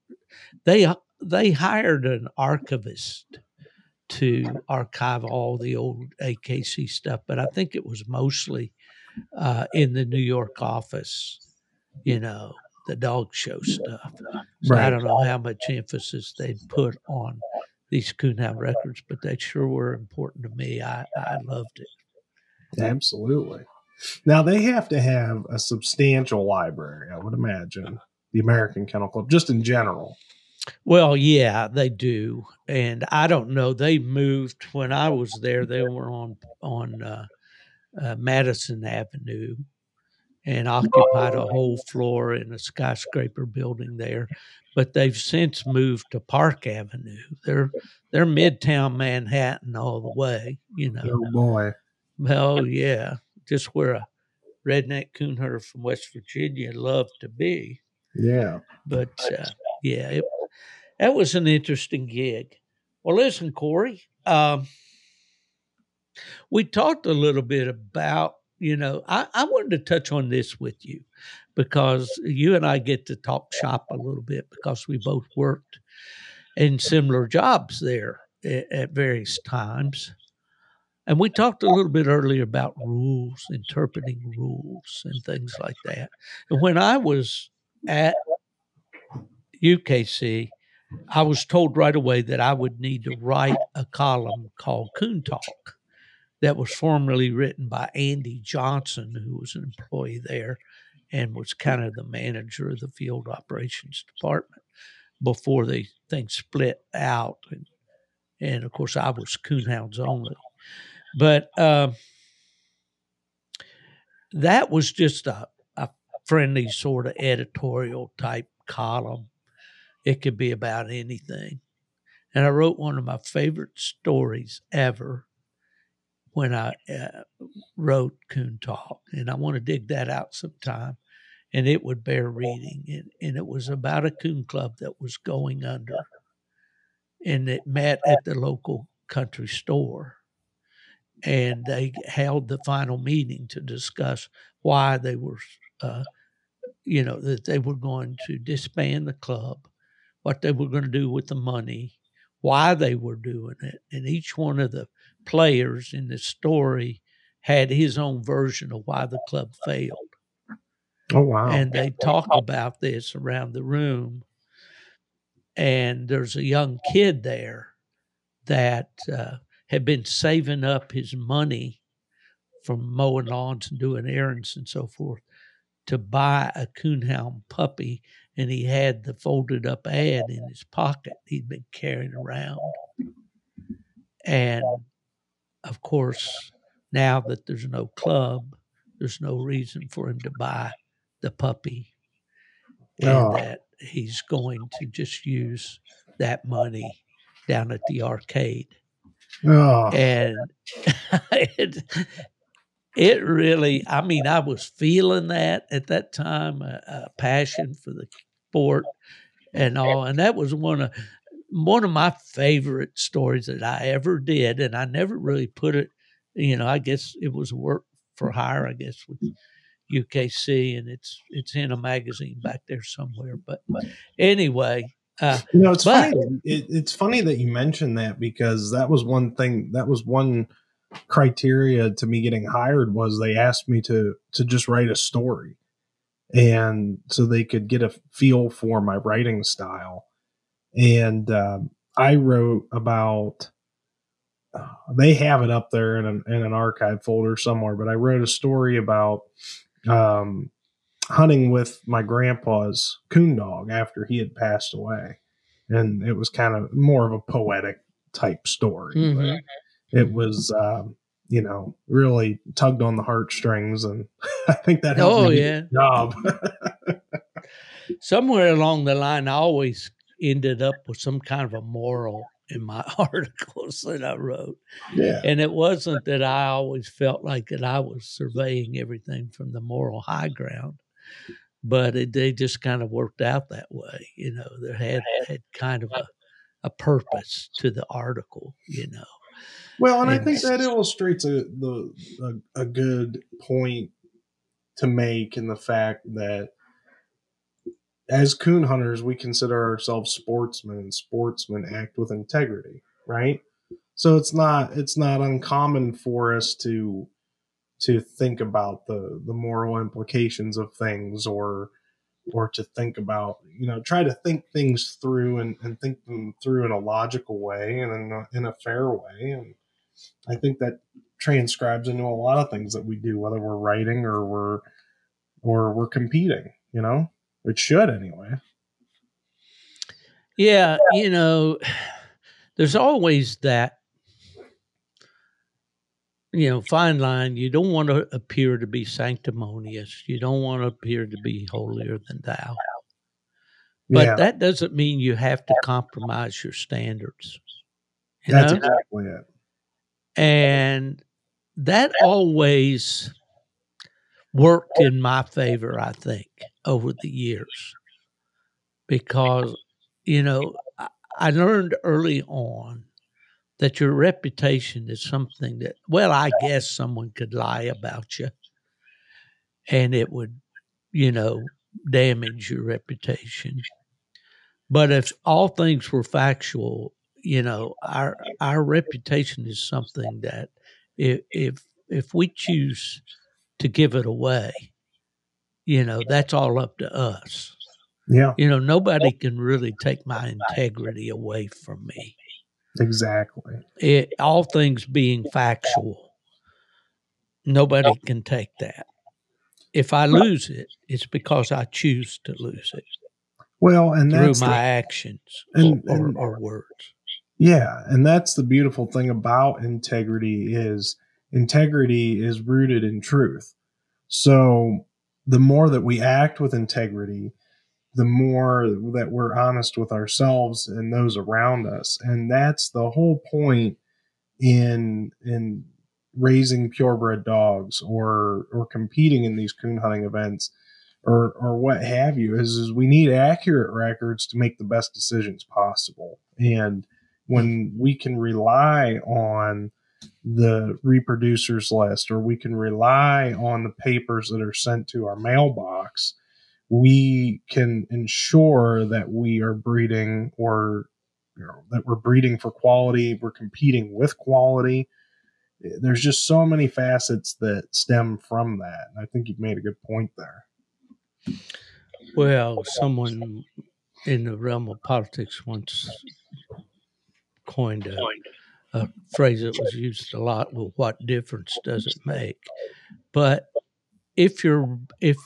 They hired an archivist to archive all the old AKC stuff, but I think it was mostly in the New York office, the dog show stuff. So right. I don't know how much emphasis they'd put on these coonhound records, but they sure were important to me. I loved it. Absolutely. Now, they have to have a substantial library, I would imagine, the American Kennel Club, just in general. Well, yeah, they do. And I don't know. They moved when I was there. They were on Madison Avenue and occupied a whole floor in a skyscraper building there. But they've since moved to Park Avenue. They're Midtown Manhattan all the way, Oh, boy. Well, yeah, just where a redneck coon herder from West Virginia loved to be. Yeah. But, that was an interesting gig. Well, listen, Corey, we talked a little bit about, I wanted to touch on this with you because you and I get to talk shop a little bit because we both worked in similar jobs there at various times. And we talked a little bit earlier about rules, interpreting rules and things like that. And when I was at UKC, I was told right away that I would need to write a column called Coon Talk that was formerly written by Andy Johnson, who was an employee there and was kind of the manager of the field operations department before the thing split out. And of course, I was Coonhounds only. But that was just a friendly sort of editorial type column. It could be about anything. And I wrote one of my favorite stories ever when I wrote Coon Talk. And I want to dig that out sometime. And it would bear reading. And it was about a coon club that was going under. And it met at the local country store. And they held the final meeting to discuss why they were, that they were going to disband the club, what they were going to do with the money, why they were doing it. And each one of the players in the story had his own version of why the club failed. Oh, wow. And they talked about this around the room. And there's a young kid there that had been saving up his money from mowing lawns and doing errands and so forth to buy a coonhound puppy. And he had the folded up ad in his pocket he'd been carrying around. And of course, now that there's no club, there's no reason for him to buy the puppy. And that he's going to just use that money down at the arcade. Oh, And it really, I mean, I was feeling that at that time, a passion for the sport and all. And that was one of my favorite stories that I ever did. And I never really put it, I guess it was work for hire, I guess, with UKC, and it's in a magazine back there somewhere. But anyway, it's funny. It's funny that you mentioned that, because that was one thing. That was one criteria to me getting hired, was they asked me to just write a story, and so they could get a feel for my writing style. And I wrote about. They have it up there in an archive folder somewhere, but I wrote a story about hunting with my grandpa's coon dog after he had passed away. And it was kind of more of a poetic type story. Mhm. It was, really tugged on the heartstrings. And I think that helped me get the job. Somewhere along the line, I always ended up with some kind of a moral in my articles that I wrote. Yeah. And it wasn't that I always felt like that I was surveying everything from the moral high ground, but they just kind of worked out that way. There had kind of a purpose to the article, Well, and I think that illustrates a good point to make, in the fact that as coon hunters, we consider ourselves sportsmen, and sportsmen act with integrity, right? So it's not uncommon for us to think about the moral implications of things, or to think about, try to think things through, and think them through in a logical way, and in a fair way. And I think that transcribes into a lot of things that we do, whether we're writing or we're competing. It should, anyway. Yeah, there's always that, fine line. You don't want to appear to be sanctimonious. You don't want to appear to be holier than thou. But that doesn't mean you have to compromise your standards. That's exactly it. And that always worked in my favor, I think, over the years. Because, I learned early on that your reputation is something that, well, I guess someone could lie about you and it would, damage your reputation. But if all things were factual, our reputation is something that if we choose to give it away, that's all up to us. Yeah. Nobody can really take my integrity away from me. Exactly. All things being factual, nobody can take that. If I lose it, it's because I choose to lose it. Well, and through that's my actions or words. Yeah, and that's the beautiful thing about integrity is rooted in truth. So the more that we act with integrity, the more that we're honest with ourselves and those around us. And that's the whole point in raising purebred dogs, or competing in these coon hunting events, or what have you, is we need accurate records to make the best decisions possible. And when we can rely on the reproducers list, or we can rely on the papers that are sent to our mailbox, we can ensure that we are breeding, or that we're breeding for quality, we're competing with quality. There's just so many facets that stem from that. And I think you've made a good point there. Well, someone in the realm of politics once coined a phrase that was used a lot. Well, what difference does it make? But if your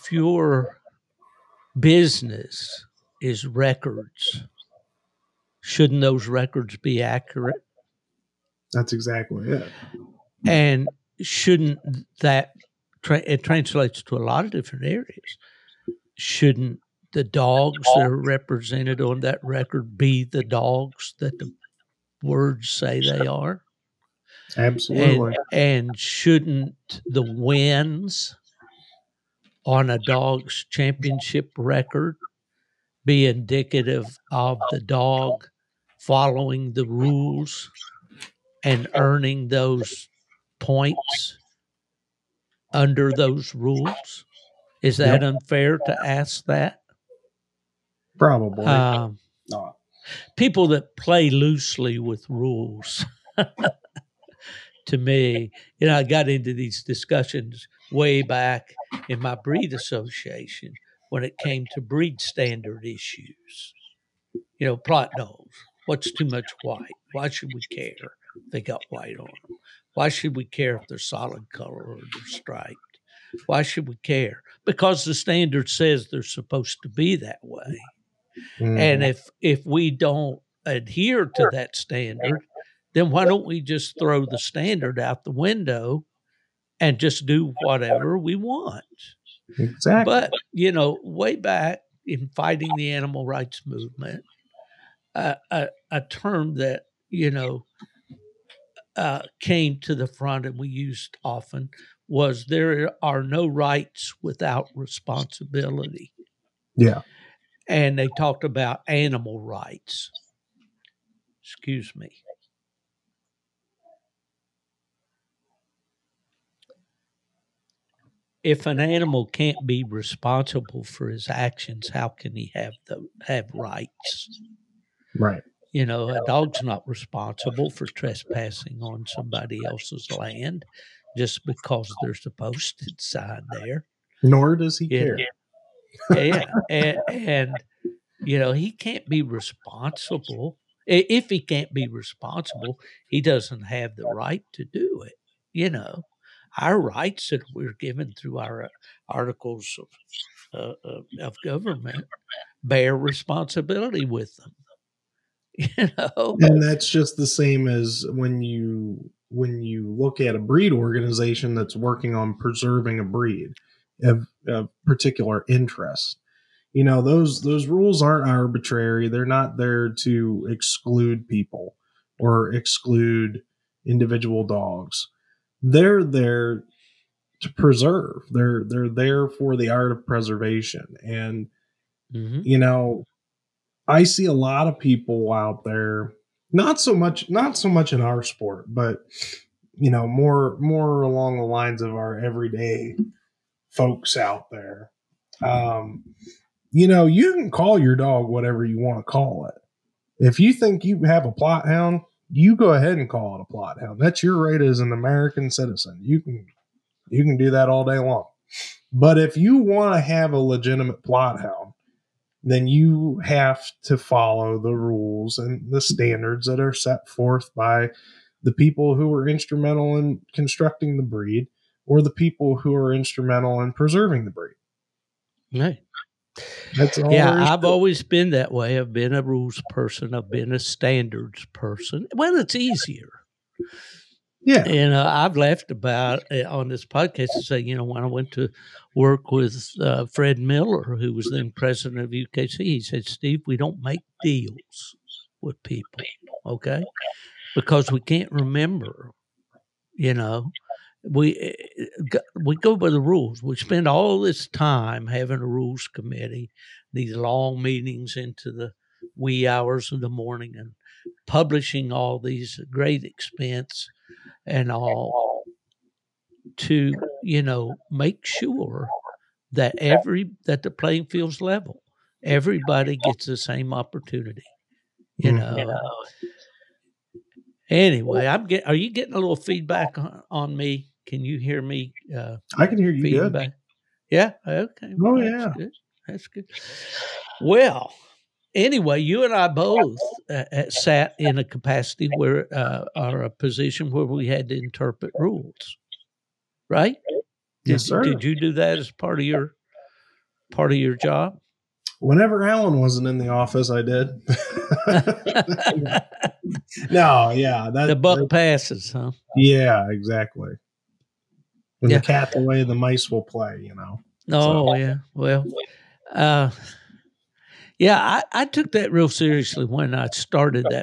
business is records, shouldn't those records be accurate? That's exactly it. And shouldn't that it translates to a lot of different areas? Shouldn't the dogs that are represented on that record be the dogs that the words say they are? Absolutely. And shouldn't the wins on a dog's championship record be indicative of the dog following the rules and earning those points under those rules? Is that unfair to ask that? Probably. Not. People that play loosely with rules, to me, I got into these discussions way back in my breed association when it came to breed standard issues. Plot dogs. What's too much white? Why should we care if they got white on them? Why should we care if they're solid color or they're striped? Why should we care? Because the standard says they're supposed to be that way. Mm-hmm. And if we don't adhere to that standard, then why don't we just throw the standard out the window and just do whatever we want? Exactly. But, way back in fighting the animal rights movement, a term that, came to the front and we used often was there are no rights without responsibility. Yeah. And they talked about animal rights. Excuse me. If an animal can't be responsible for his actions, how can he have rights? Right. A dog's not responsible for trespassing on somebody else's land just because there's a posted sign there. Nor does he care. Yeah. And he can't be responsible. If he can't be responsible, he doesn't have the right to do it. Our rights that we're given through our articles of government bear responsibility with them. And that's just the same as when you look at a breed organization that's working on preserving a breed of particular interest. Those rules aren't arbitrary. They're not there to exclude people or exclude individual dogs. They're there to preserve. They're there for the art of preservation. And I see a lot of people out there, not so much in our sport, but more along the lines of our everyday folks out there. You can call your dog whatever you want to call it. If you think you have a plot hound, you go ahead and call it a plot hound. That's your right as an American citizen. You can do that all day long. But if you want to have a legitimate plot hound, then you have to follow the rules and the standards that are set forth by the people who were instrumental in constructing the breed or the people who are instrumental in preserving the breed. Right. That's all. Yeah, I've always been that way. I've been a rules person. I've been a standards person. Well, it's easier. Yeah. And I've laughed about on this podcast to say, when I went to work with Fred Miller, who was then president of UKC, he said, Steve, we don't make deals with people, okay? Because we can't remember, We go by the rules. We spend all this time having a rules committee, these long meetings into the wee hours of the morning and publishing all these great expense and all to, make sure that that the playing field's level. Everybody gets the same opportunity, Anyway, are you getting a little feedback on me? Can you hear me? I can hear you feedback? Good. Yeah. Okay. Oh, yeah. That's good. Well, anyway, you and I both sat in a capacity or a position where we had to interpret rules, right? Yes, sir. Did you do that as part of your job? Whenever Alan wasn't in the office, I did. No, yeah. The buck passes, huh? Yeah, exactly. When the cat's away, the mice will play, Oh, so. Yeah. Well, Yeah, I took that real seriously when I started that.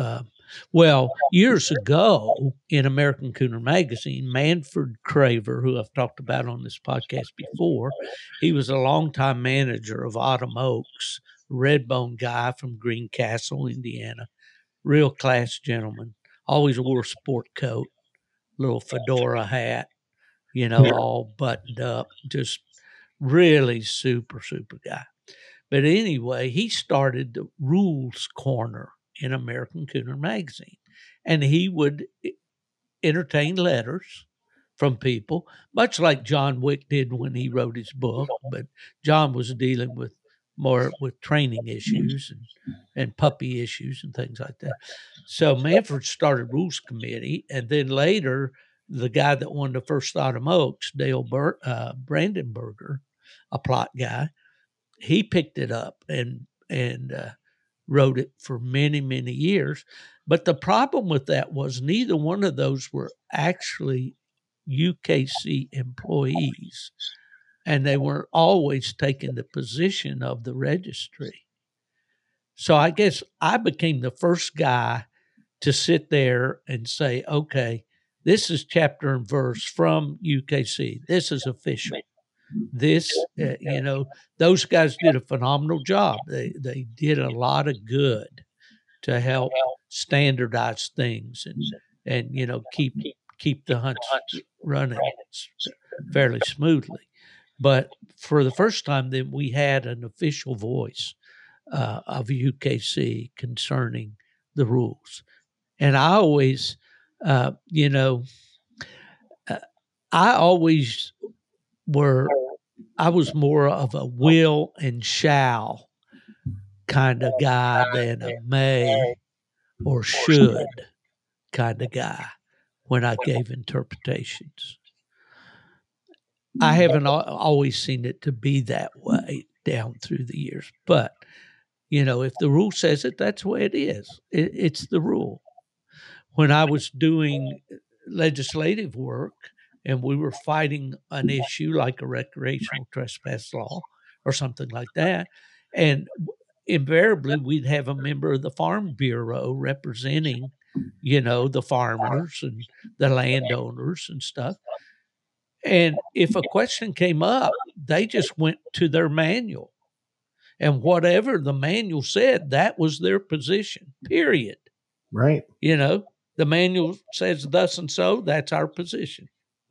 Years ago in American Cooner Magazine, Manfred Craver, who I've talked about on this podcast before, he was a longtime manager of Autumn Oaks, Redbone guy from Greencastle, Indiana, real class gentleman, always wore a sport coat, little fedora hat, all buttoned up, just really super guy. But anyway, he started the Rules Corner in American Cooner Magazine, and he would entertain letters from people, much like John Wick did when he wrote his book. But John was dealing with more with training issues and puppy issues and things like that. So Manfred started Rules Committee, and then later the guy that won the first Autumn Oaks, Dale Brandenburger, a plot guy, he picked it up and wrote it for many years. But the problem with that was neither one of those were actually UKC employees, and they weren't always taking the position of the registry. So I guess I became the first guy to sit there and say, okay, this is chapter and verse from UKC. This is official. This, those guys did a phenomenal job. They did a lot of good to help standardize things and keep the hunts running fairly smoothly. But for the first time, then we had an official voice of UKC concerning the rules, and I always, I was more of a will and shall kind of guy than a may or should kind of guy when I gave interpretations. I haven't always seen it to be that way down through the years. But, if the rule says it, that's the way it is. It's the rule. When I was doing legislative work, and we were fighting an issue like a recreational trespass law or something like that, and invariably we'd have a member of the Farm Bureau representing, the farmers and the landowners and stuff. And if a question came up, they just went to their manual. And whatever the manual said, that was their position, period. Right. The manual says thus and so, that's our position.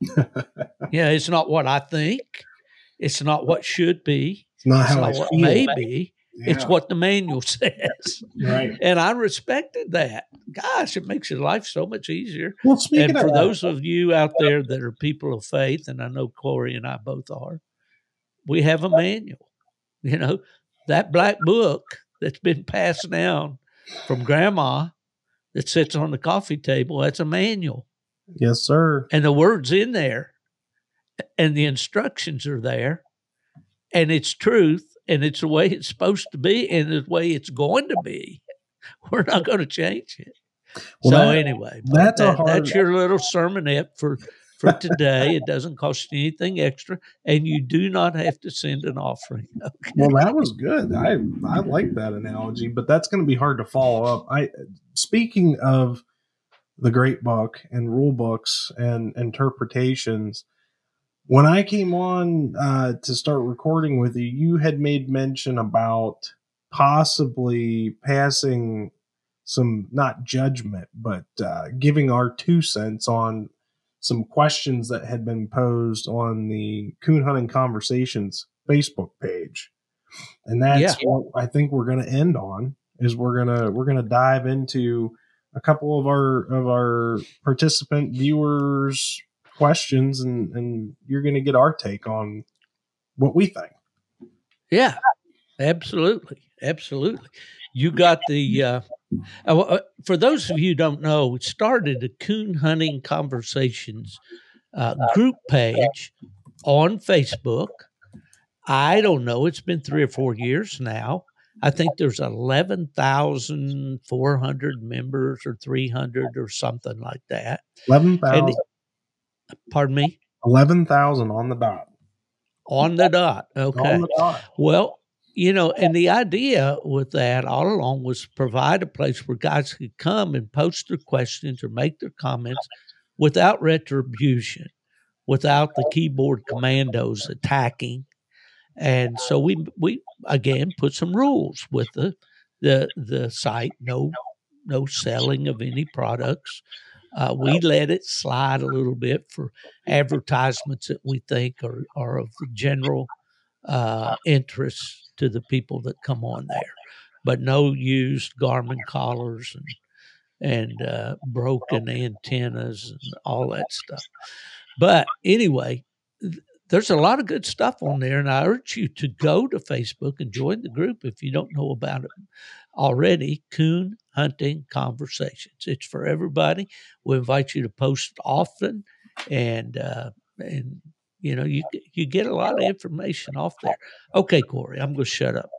It's not what I think. It's not what should be. It's not how I what feel. May be. Yeah. It's what the manual says. Right. And I respected that. Gosh, it makes your life so much easier. Well, speaking and for of those of you out there that are people of faith, and I know Corey and I both are, we have a manual. That black book that's been passed down from grandma that sits on the coffee table, that's a manual. Yes, sir. And the word's in there, and the instructions are there, and it's truth, and it's the way it's supposed to be, and the way it's going to be. We're not going to change it. Well, anyway, that's your little sermonette for today. It doesn't cost you anything extra, and you do not have to send an offering. Okay? Well, that was good. I like that analogy, but that's going to be hard to follow up. Speaking of the great book and rule books and interpretations, when I came on to start recording with you, you had made mention about possibly passing some, not judgment, but giving our 2 cents on some questions that had been posed on the Coon Hunting Conversations Facebook page. And that's what I think we're going to end on, is we're going to dive into a couple of our participant viewers' questions, and you're going to get our take on what we think. Yeah, absolutely. You got the for those of you who don't know, it started the Coon Hunting Conversations group page on Facebook. I don't know. It's been 3 or 4 years now. I think there's 11,400 members or 300 or something like that. 11,000. Pardon me? 11,000 on the dot. On the dot. Okay. On the dot. Well, and the idea with that all along was provide a place where guys could come and post their questions or make their comments without retribution, without the keyboard commandos attacking. And so we again put some rules with the site. No selling of any products. We let it slide a little bit for advertisements that we think are of the general interest to the people that come on there, but no used Garmin collars and broken antennas and all that stuff. But anyway, there's a lot of good stuff on there, and I urge you to go to Facebook and join the group if you don't know about it already. Coon Hunting Conversations. It's for everybody. We invite you to post often, and you get a lot of information off there. Okay, Corey, I'm going to shut up.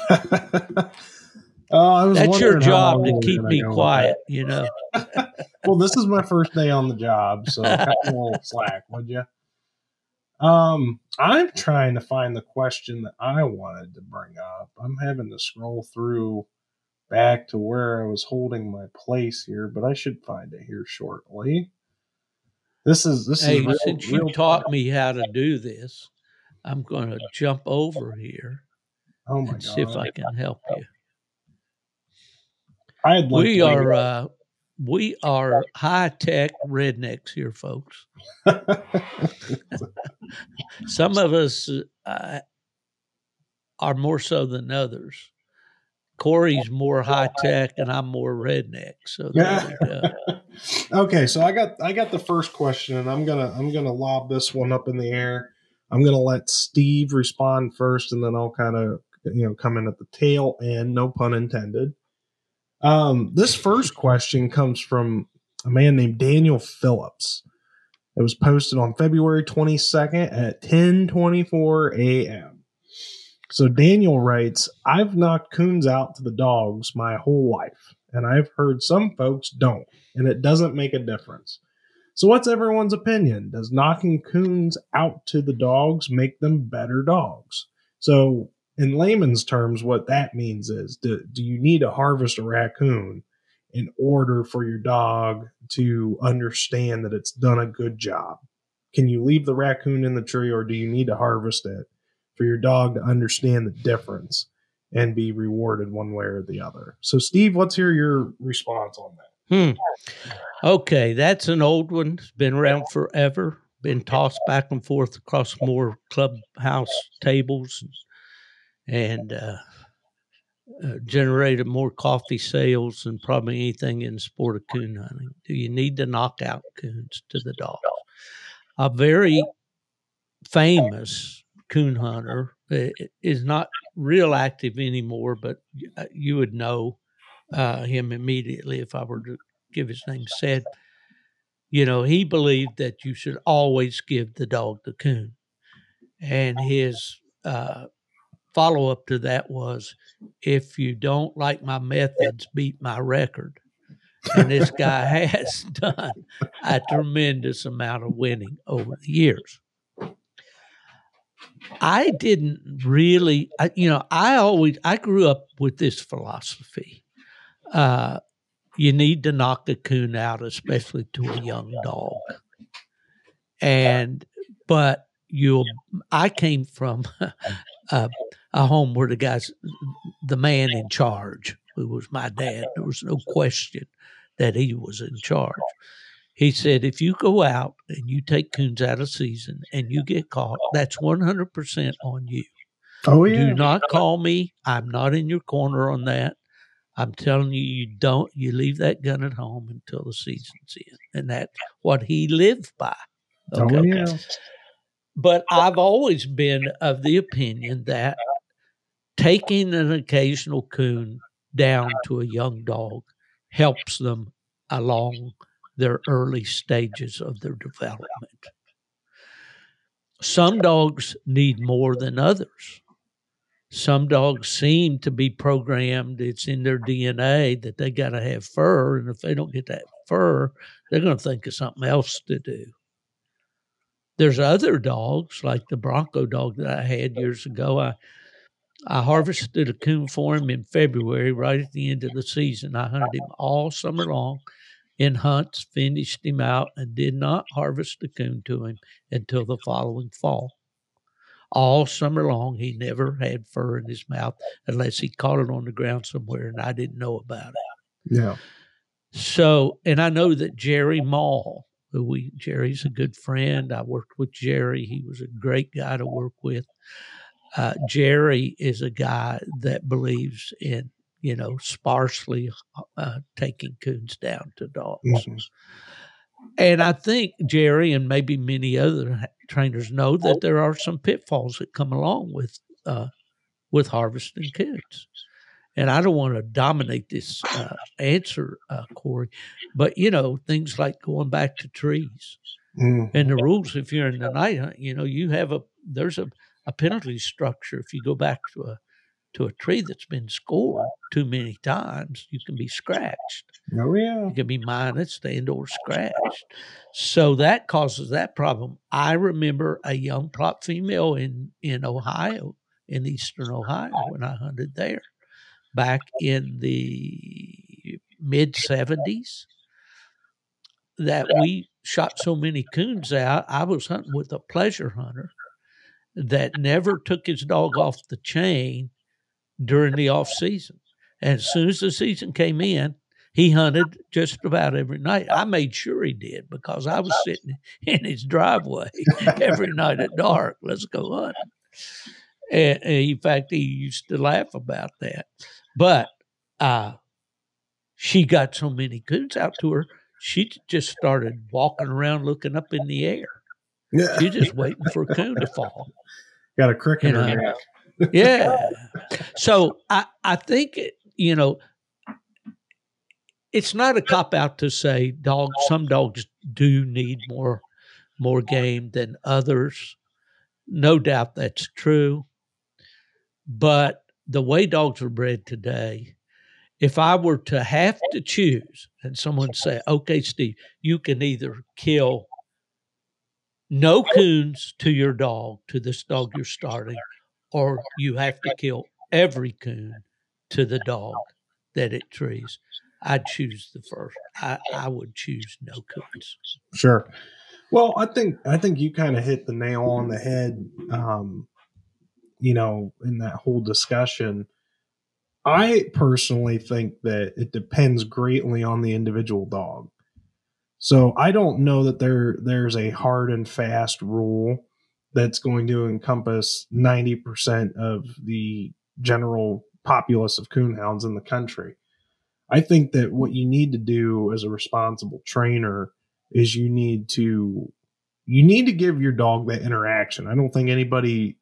That's your job to keep me quiet, Well, this is my first day on the job, so cut me a little slack, would you? I'm trying to find the question that I wanted to bring up. I'm having to scroll through back to where I was holding my place here, but I should find it here shortly. This is real, since you taught me how to do this, I'm going to jump over here and see if I can help you. We are high-tech rednecks here, folks. Some of us are more so than others. Corey's more high-tech, and I'm more redneck. So there we go. Okay, so I got the first question, and I'm gonna lob this one up in the air. I'm gonna let Steve respond first, and then I'll kind of come in at the tail end. No pun intended. This first question comes from a man named Daniel Phillips. It was posted on February 22nd at 10:24 a.m. So Daniel writes, I've knocked coons out to the dogs my whole life, and I've heard some folks don't, and it doesn't make a difference. So what's everyone's opinion? Does knocking coons out to the dogs make them better dogs? So in layman's terms, what that means is, do you need to harvest a raccoon in order for your dog to understand that it's done a good job? Can you leave the raccoon in the tree, or do you need to harvest it for your dog to understand the difference and be rewarded one way or the other? So, Steve, let's hear your response on that. Okay, that's an old one. It's been around forever, been tossed back and forth across more clubhouse tables and generated more coffee sales than probably anything in the sport of coon hunting. Do you need to knock out coons to the dogs? A very famous coon hunter is not real active anymore, but you would know him immediately if I were to give his name. Said, he believed that you should always give the dog the coon. And his follow-up to that was, if you don't like my methods, beat my record. And this guy has done a tremendous amount of winning over the years. I didn't really, I grew up with this philosophy. You need to knock a coon out, especially to a young dog. But I came from a home where the man in charge, who was my dad, there was no question that he was in charge. He said, if you go out and you take coons out of season and you get caught, that's 100% on you. Oh, yeah. Do not call me. I'm not in your corner on that. I'm telling you, you leave that gun at home until the season's in. And that's what he lived by. Okay. Oh, yeah. But I've always been of the opinion that taking an occasional coon down to a young dog helps them along their early stages of their development. Some dogs need more than others. Some dogs seem to be programmed, it's in their DNA that they got to have fur, and if they don't get that fur, they're going to think of something else to do. There's other dogs, like the Bronco dog that I had years ago. I harvested a coon for him in February, right at the end of the season. I hunted him all summer long in hunts, finished him out, and did not harvest a coon to him until the following fall. All summer long, he never had fur in his mouth unless he caught it on the ground somewhere and I didn't know about it. Yeah. So, and I know that Jerry Mall, Jerry's a good friend. I worked with Jerry. He was a great guy to work with. Jerry is a guy that believes in, sparsely taking coons down to dogs. Mhm. And I think Jerry and maybe many other trainers know that there are some pitfalls that come along with harvesting coons. And I don't want to dominate this answer, Corey, but things like going back to trees Mhm. and the rules. If you're in the night hunt, there's a penalty structure. If you go back to a tree that's been scored too many times, you can be scratched. Oh, yeah. You can be minus and/or scratched. So that causes that problem. I remember a young plot female in Ohio, in eastern Ohio, when I hunted there back in the mid-'70s, that we shot so many coons out. I was hunting with a pleasure hunter that never took his dog off the chain during the off season. And as soon as the season came in, he hunted just about every night. I made sure he did because I was sitting in his driveway every night at dark. Let's go hunting. And in fact, he used to laugh about that. But she got so many coons out to her, she just started walking around looking up in the air. Yeah. She's just waiting for a coon to fall. Got a cricket in her neck. Yeah. So I think, it's not a cop-out to say some dogs do need more game than others. No doubt that's true. But the way dogs are bred today, if I were to have to choose and someone say, okay, Steve, you can either kill no coons to your dog, to this dog you're starting, or you have to kill every coon to the dog that it trees, I'd choose the first. I would choose no coons. Sure. Well, I think you kind of hit the nail on the head, in that whole discussion. I personally think that it depends greatly on the individual dog. So I don't know that there's a hard and fast rule that's going to encompass 90% of the general populace of coonhounds in the country. I think that what you need to do as a responsible trainer is you need to give your dog that interaction. I don't think anybody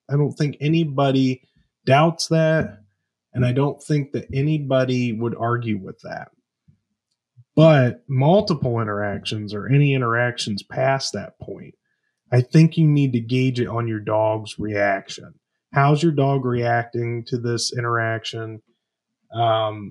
doubts that, and I don't think that anybody would argue with that. But multiple interactions or any interactions past that point, I think you need to gauge it on your dog's reaction. How's your dog reacting to this interaction? Do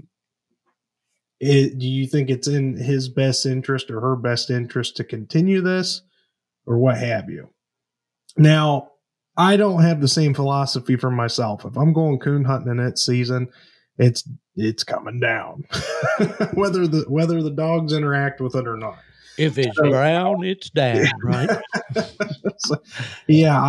you think it's in his best interest or her best interest to continue this, or what have you? Now, I don't have the same philosophy for myself. If I'm going coon hunting in that season, it's coming down, whether the dogs interact with it or not. If it's brown, it's down, right? So, yeah,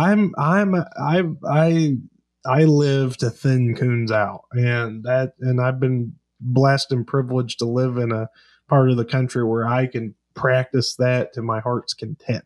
I live to thin coons out, and I've been blessed and privileged to live in a part of the country where I can practice that to my heart's content.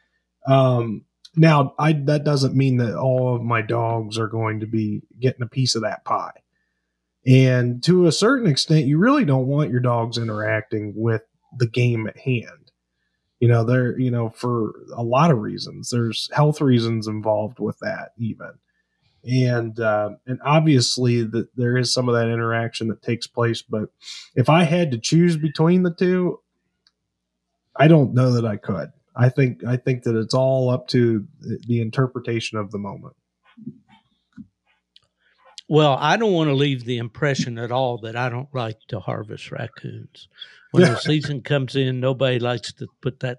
Now, that doesn't mean that all of my dogs are going to be getting a piece of that pie. And to a certain extent, you really don't want your dogs interacting with the game at hand. For a lot of reasons. There's health reasons involved with that even. And obviously that there is some of that interaction that takes place. But if I had to choose between the two, I don't know that I could. I think that it's all up to the interpretation of the moment. Well, I don't want to leave the impression at all that I don't like to harvest raccoons. When the season comes in, nobody likes to put that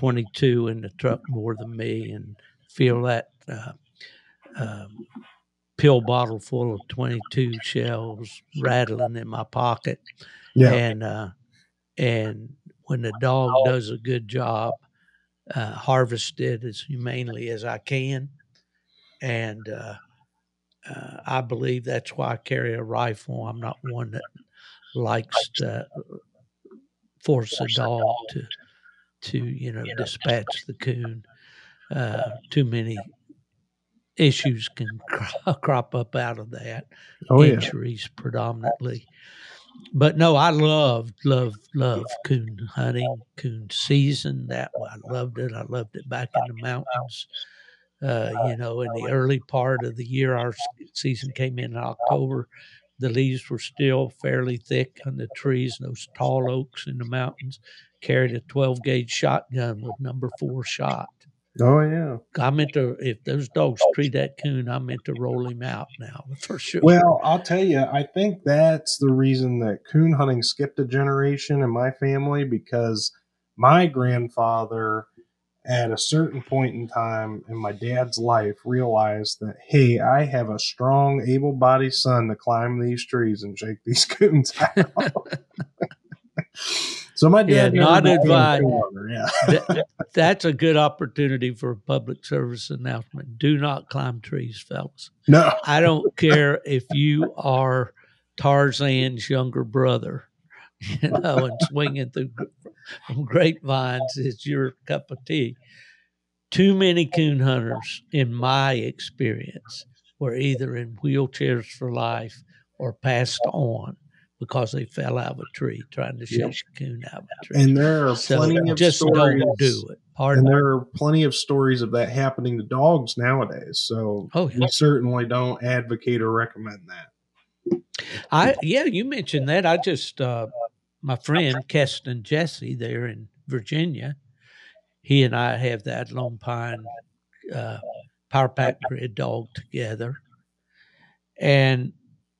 22 in the truck more than me and feel that pill bottle full of 22 shells rattling in my pocket. Yeah. And when the dog does a good job, harvest it as humanely as I can. And I believe that's why I carry a rifle. I'm not one that likes to force a dog to dispatch the coon. Too many issues can crop up out of that. Oh, yeah. Injuries predominantly. But no, I love coon hunting, coon season. I loved it. I loved it back in the mountains. In the early part of the year, our season came in October. The leaves were still fairly thick on the trees, those tall oaks in the mountains. Carried a 12-gauge shotgun with number 4 shot. Oh, yeah. I meant to, if those dogs treat that coon, I meant to roll him out now for sure. Well, I'll tell you, I think that's the reason that coon hunting skipped a generation in my family, because my grandfather, at a certain point in time in my dad's life, realized that, hey, I have a strong, able-bodied son to climb these trees and shake these coons out. So my dad not advised. Yeah. That's a good opportunity for a public service announcement. Do not climb trees, fellas. No. I don't care if you are Tarzan's younger brother, and swinging through grapevines is your cup of tea. Too many coon hunters, in my experience, were either in wheelchairs for life or passed on because they fell out of a tree trying to chase a coon out of a tree. And there are plenty of just stories. Don't do it. Pardon? And there are plenty of stories of that happening to dogs nowadays. So we certainly don't advocate or recommend that. You mentioned that. I just my friend Keston Jesse there in Virginia, he and I have that Lone Pine Power Pack bred dog together, and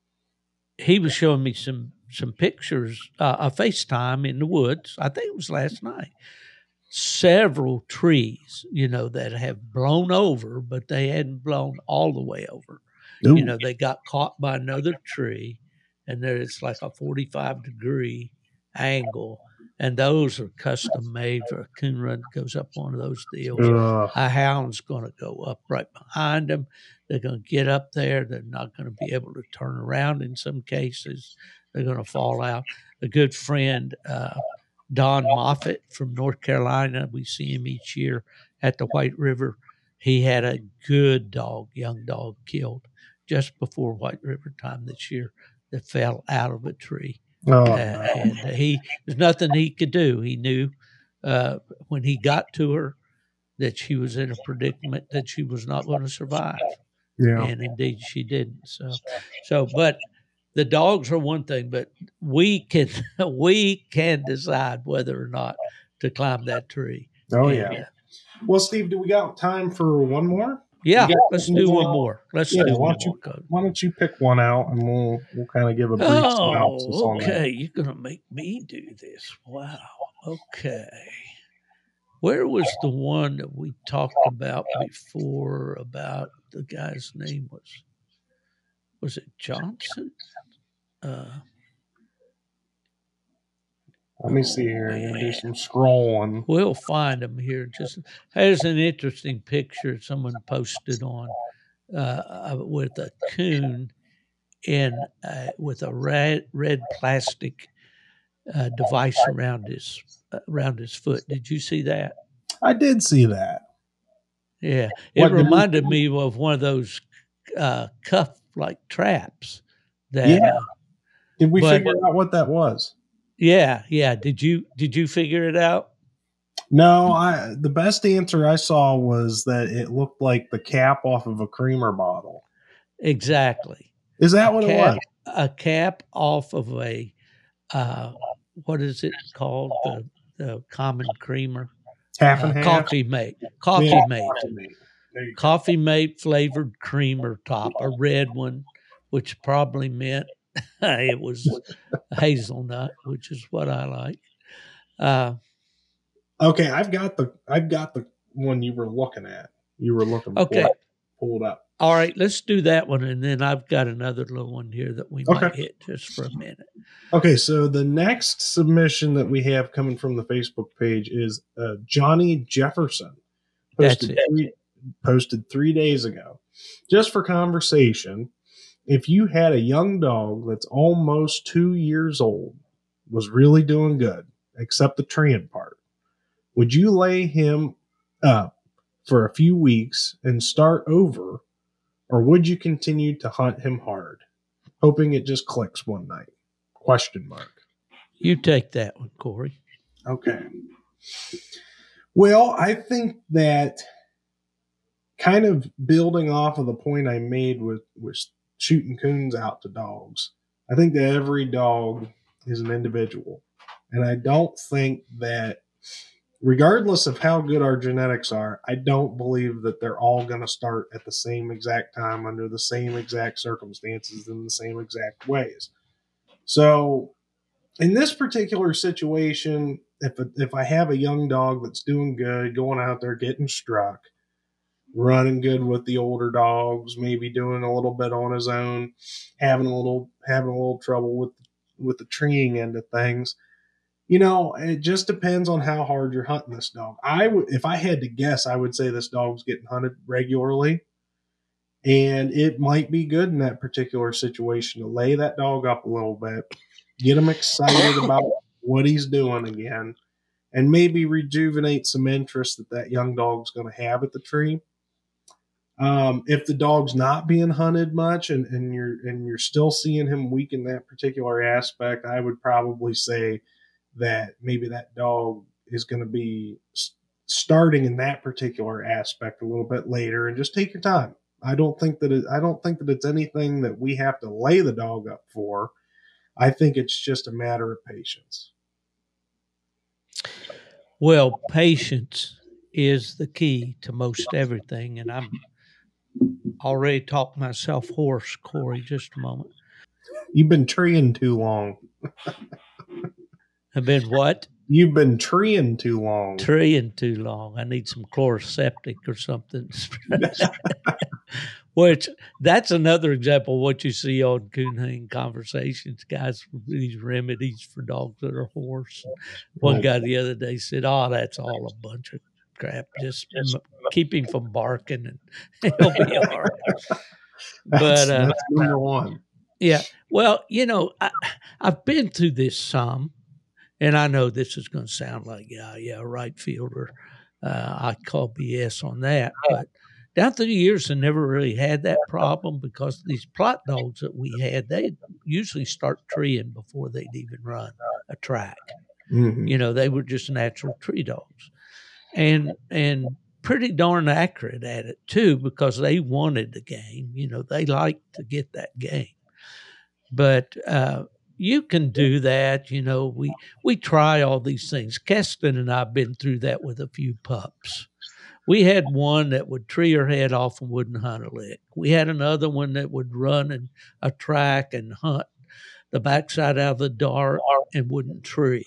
he was showing me some pictures, a FaceTime in the woods. I think it was last night. Several trees, that have blown over, but they hadn't blown all the way over. Ooh. They got caught by another tree, and it's like a 45-degree angle, and those are custom made for a coon run that goes up one of those deals. A hound's going to go up right behind them. They're going to get up there. They're not going to be able to turn around in some cases. They're going to fall out. A good friend, Don Moffitt from North Carolina, we see him each year at the White River. He had a good dog, young dog, killed just before White River time this year that fell out of a tree. And there's nothing he could do. He knew when he got to her that she was in a predicament that she was not going to survive. Yeah. And indeed she didn't. But the dogs are one thing, but we can decide whether or not to climb that tree. Oh, yeah. Well, Steve, do we got time for one more? Yeah, let's do one more. Why don't you pick one out, and we'll kind of give a brief synopsis on that. Okay, you're going to make me do this. Wow. Okay. Where was the one that we talked about before about the guy's name was it Johnson? Let me see here. I'm going to do some scrolling. We'll find them here. There's an interesting picture someone posted on with a coon with a red plastic device around his foot. Did you see that? I did see that. Yeah, it reminded me of one of those cuff-like traps. Did we figure out what that was? Yeah. Did you figure it out? No, the best answer I saw was that it looked like the cap off of a creamer bottle. Exactly. Is that what it was? A cap off of a what is it called? The common creamer. Half and half. Coffee mate. Coffee mate flavored creamer top, a red one, which probably meant it was hazelnut, which is what I like. Okay, I've got the one you were looking at. You were looking for. pulled up. All right, let's do that one, and then I've got another little one here that we might hit just for a minute. Okay, so the next submission that we have coming from the Facebook page is Johnny Jefferson. Posted 3 days ago. Just for conversation, if you had a young dog that's almost 2 years old, was really doing good, except the treeing part, would you lay him up for a few weeks and start over, or would you continue to hunt him hard, hoping it just clicks one night? Question mark. You take that one, Corey. Okay. Well, I think that kind of building off of the point I made with shooting coons out to dogs, I think that every dog is an individual. And I don't think that, regardless of how good our genetics are, I don't believe that they're all going to start at the same exact time under the same exact circumstances in the same exact ways. So in this particular situation, if I have a young dog that's doing good, going out there getting struck, running good with the older dogs, maybe doing a little bit on his own, having a little trouble with the treeing end of things, it just depends on how hard you're hunting this dog. If I had to guess, I would say this dog's getting hunted regularly, and it might be good in that particular situation to lay that dog up a little bit, get him excited about what he's doing again, and maybe rejuvenate some interest that young dog's going to have at the tree. If the dog's not being hunted much and you're still seeing him weak in that particular aspect, I would probably say that maybe that dog is going to be starting in that particular aspect a little bit later, and just take your time. I don't think that it's anything that we have to lay the dog up for. I think it's just a matter of patience. Well, patience is the key to most everything, and I'm already talking myself hoarse, Corey. Just a moment. You've been treeing too long. I've been what? You've been treeing too long. Treeing too long. I need some Chloraseptic or something. Which, that's another example of what you see on coon hunting conversations, guys, these remedies for dogs that are hoarse. One guy the other day said, that's all a bunch of crap. Just keep him from barking and he'll be all right. That's number one. Yeah. Well, I've been through this some, and I know this is going to sound like, right fielder. I call BS on that. But down through the years, I never really had that problem because these plot dogs that we had, they usually start treeing before they'd even run a track. Mm-hmm. They were just natural tree dogs. And pretty darn accurate at it, too, because they wanted the game. They liked to get that game. But you can do that. We try all these things. Keston and I have been through that with a few pups. We had one that would tree her head off and wouldn't hunt a lick. We had another one that would run in a track and hunt the backside out of the dark and wouldn't tree.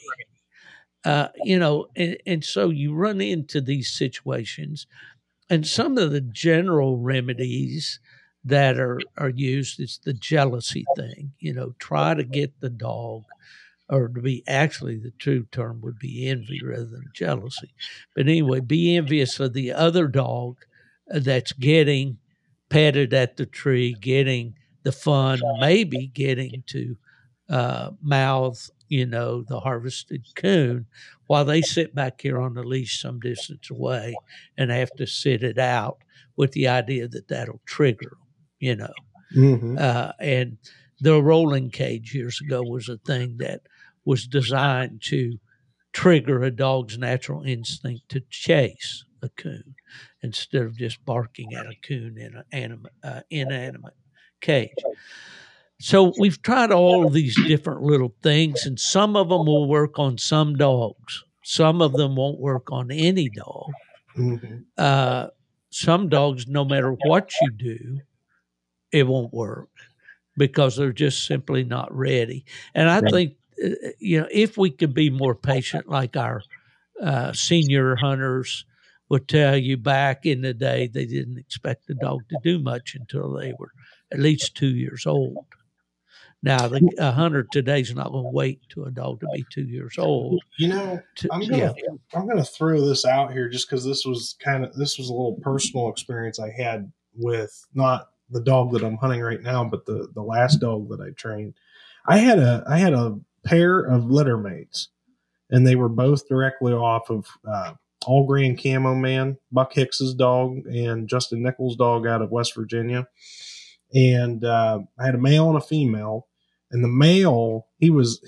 And so you run into these situations, and some of the general remedies that are used is the jealousy thing. Try to get the dog, or to be actually the true term would be envy rather than jealousy. But anyway, be envious of the other dog that's getting petted at the tree, getting the fun, maybe getting to mouth, the harvested coon, while they sit back here on the leash some distance away and have to sit it out with the idea that that'll trigger them, Mm-hmm. And the rolling cage years ago was a thing that was designed to trigger a dog's natural instinct to chase a coon instead of just barking at a coon in an inanimate cage. So we've tried all of these different little things, and some of them will work on some dogs. Some of them won't work on any dog. Mm-hmm. Some dogs, no matter what you do, it won't work because they're just simply not ready. And I think, if we could be more patient like our senior hunters, would tell you back in the day they didn't expect the dog to do much until they were at least 2 years old. Now, a hunter today is not going to wait to a dog to be 2 years old. I'm gonna throw this out here just because this was a little personal experience I had with not the dog that I'm hunting right now, but the last dog that I trained. I had a pair of litter mates, and they were both directly off of All Grand Camo Man, Buck Hicks's dog, and Justin Nichols' dog out of West Virginia. And I had a male and a female. And the male, he would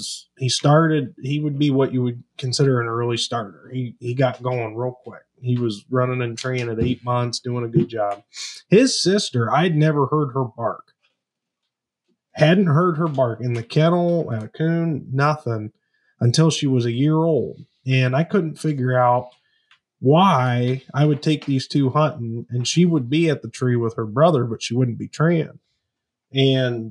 be what you would consider an early starter. He got going real quick. He was running and training at 8 months, doing a good job. His sister, I'd never heard her bark. Hadn't heard her bark in the kennel, at a coon, nothing, until she was a year old. And I couldn't figure out why I would take these two hunting, and she would be at the tree with her brother, but she wouldn't be training. And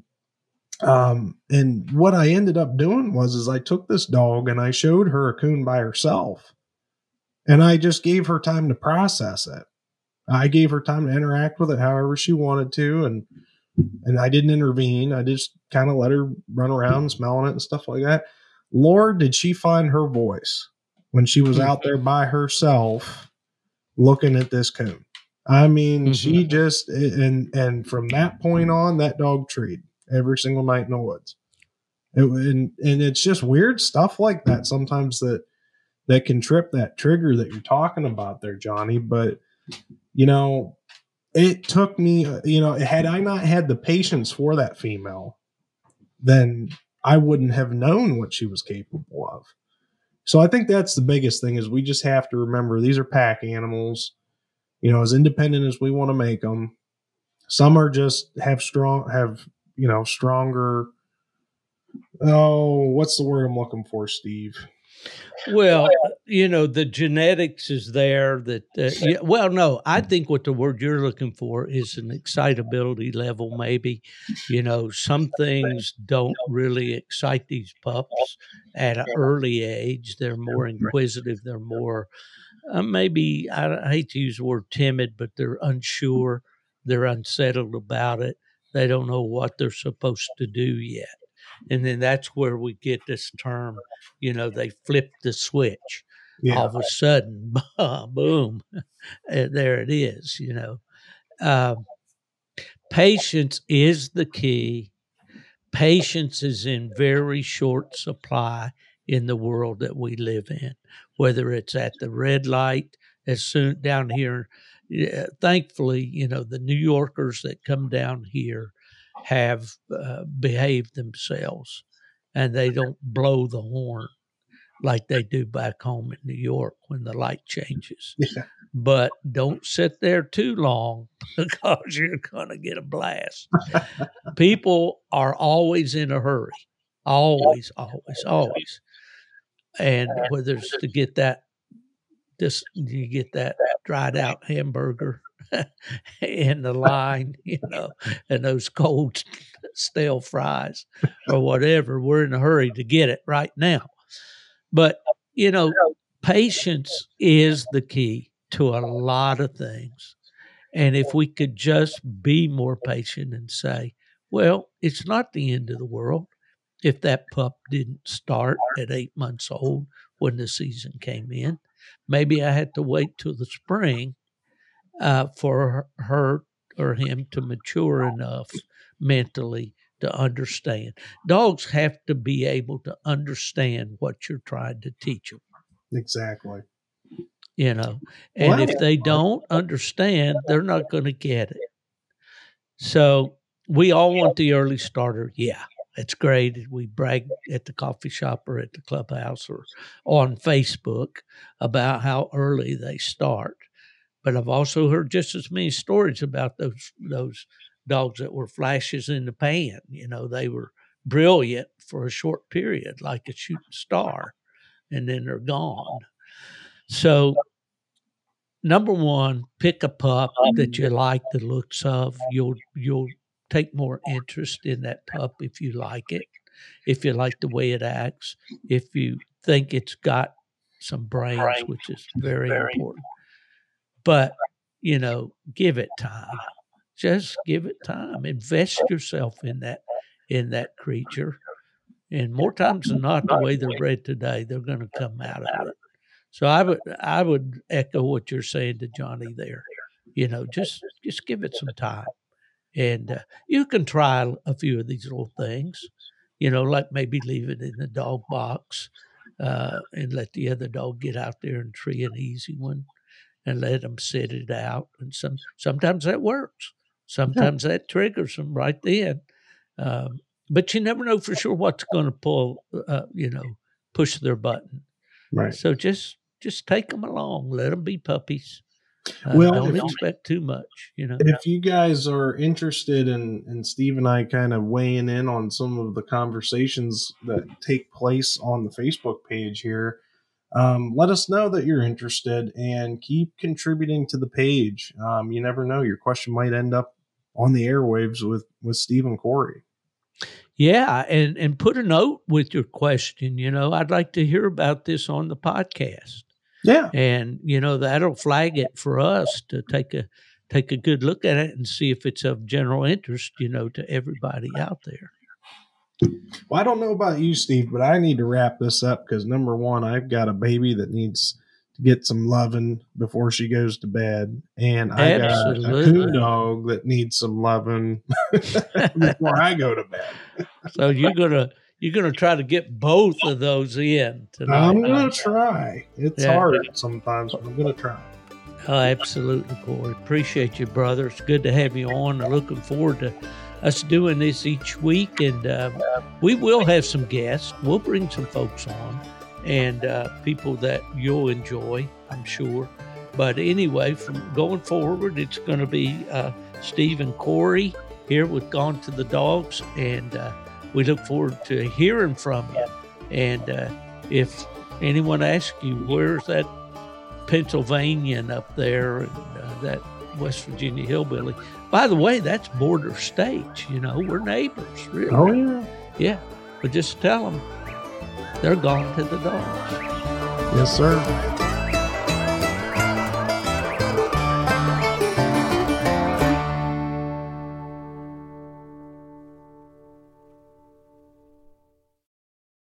what I ended up doing was I took this dog and I showed her a coon by herself, and I just gave her time to process it. I gave her time to interact with it however she wanted to, and I didn't intervene. I just kind of let her run around smelling it and stuff like that. Lord, did she find her voice when she was out there by herself looking at this coon. I mean, she just, and from that point on, that dog treed every single night in the woods. And it's just weird stuff like that sometimes that can trip that trigger that you're talking about there, Johnny. But, it took me, had I not had the patience for that female, then I wouldn't have known what she was capable of. So I think that's the biggest thing is we just have to remember these are pack animals, as independent as we want to make them. Some are just stronger. Oh, what's the word I'm looking for, Steve? Well, the genetics is there that, I think what the word you're looking for is an excitability level, maybe. Some things don't really excite these pups at an early age. They're more inquisitive. They're more, maybe, I hate to use the word timid, but they're unsure. They're unsettled about it. They don't know what they're supposed to do yet. And then that's where we get this term, they flip the switch. Yeah. All of a sudden, boom, there it is, Patience is the key. Patience is in very short supply in the world that we live in, whether it's at the red light, as soon down here. Thankfully, the New Yorkers that come down here have behaved themselves, and they don't blow the horn like they do back home in New York when the light changes. Yeah. But don't sit there too long because you're going to get a blast. People are always in a hurry, always. And whether it's to get you get that dried out hamburger in the line, and those cold stale fries or whatever. We're in a hurry to get it right now. But, patience is the key to a lot of things. And if we could just be more patient and say, well, it's not the end of the world if that pup didn't start at 8 months old when the season came in. Maybe I had to wait till the spring for her or him to mature enough mentally to understand. Dogs have to be able to understand what you're trying to teach them. Exactly. And if they don't understand, they're not going to get it. So we all want the early starter. Yeah, it's great. We brag at the coffee shop or at the clubhouse or on Facebook about how early they start. But I've also heard just as many stories about those dogs that were flashes in the pan. They were brilliant for a short period, like a shooting star, and then they're gone. So, number one, pick a pup that you like the looks of. You'll take more interest in that pup if you like it, if you like the way it acts, if you think it's got some brains, which is very important. but, give it time. Just give it time. Invest yourself in that creature. And more times than not, the way they're bred today, they're going to come out of it. So I would echo what you're saying to Johnny there. Just give it some time. And you can try a few of these little things, like maybe leave it in the dog box and let the other dog get out there and tree an easy one and let them sit it out. And sometimes that works. Sometimes that triggers them right then. But you never know for sure what's going to push their button. Right. So just take them along. Let them be puppies. Don't expect too much, If you guys are interested in Steve and I kind of weighing in on some of the conversations that take place on the Facebook page here, let us know that you're interested and keep contributing to the page. You never know. Your question might end up on the airwaves with Steve and Corey. Yeah, and put a note with your question. I'd like to hear about this on the podcast. Yeah. And, that'll flag it for us to take a good look at it and see if it's of general interest, to everybody out there. Well, I don't know about you, Steve, but I need to wrap this up because, number one, I've got a baby that needs to get some loving before she goes to bed. And I got a coon dog that needs some loving before I go to bed. So you're gonna try to get both of those in tonight. I'm gonna try. It's hard sometimes, but I'm gonna try. Oh, absolutely, Corey. Appreciate you, brother. It's good to have you on. I'm looking forward to us doing this each week, and we will have some guests. We'll bring some folks on, and people that you'll enjoy, I'm sure. But anyway, from going forward, it's going to be Steve and Corey here with Gone to the Dogs, and we look forward to hearing from you. And if anyone asks you, where's that Pennsylvanian up there and that West Virginia hillbilly? By the way, that's border states. We're neighbors, really. Oh, yeah. Yeah. But just tell them they're gone to the dogs. Yes, sir.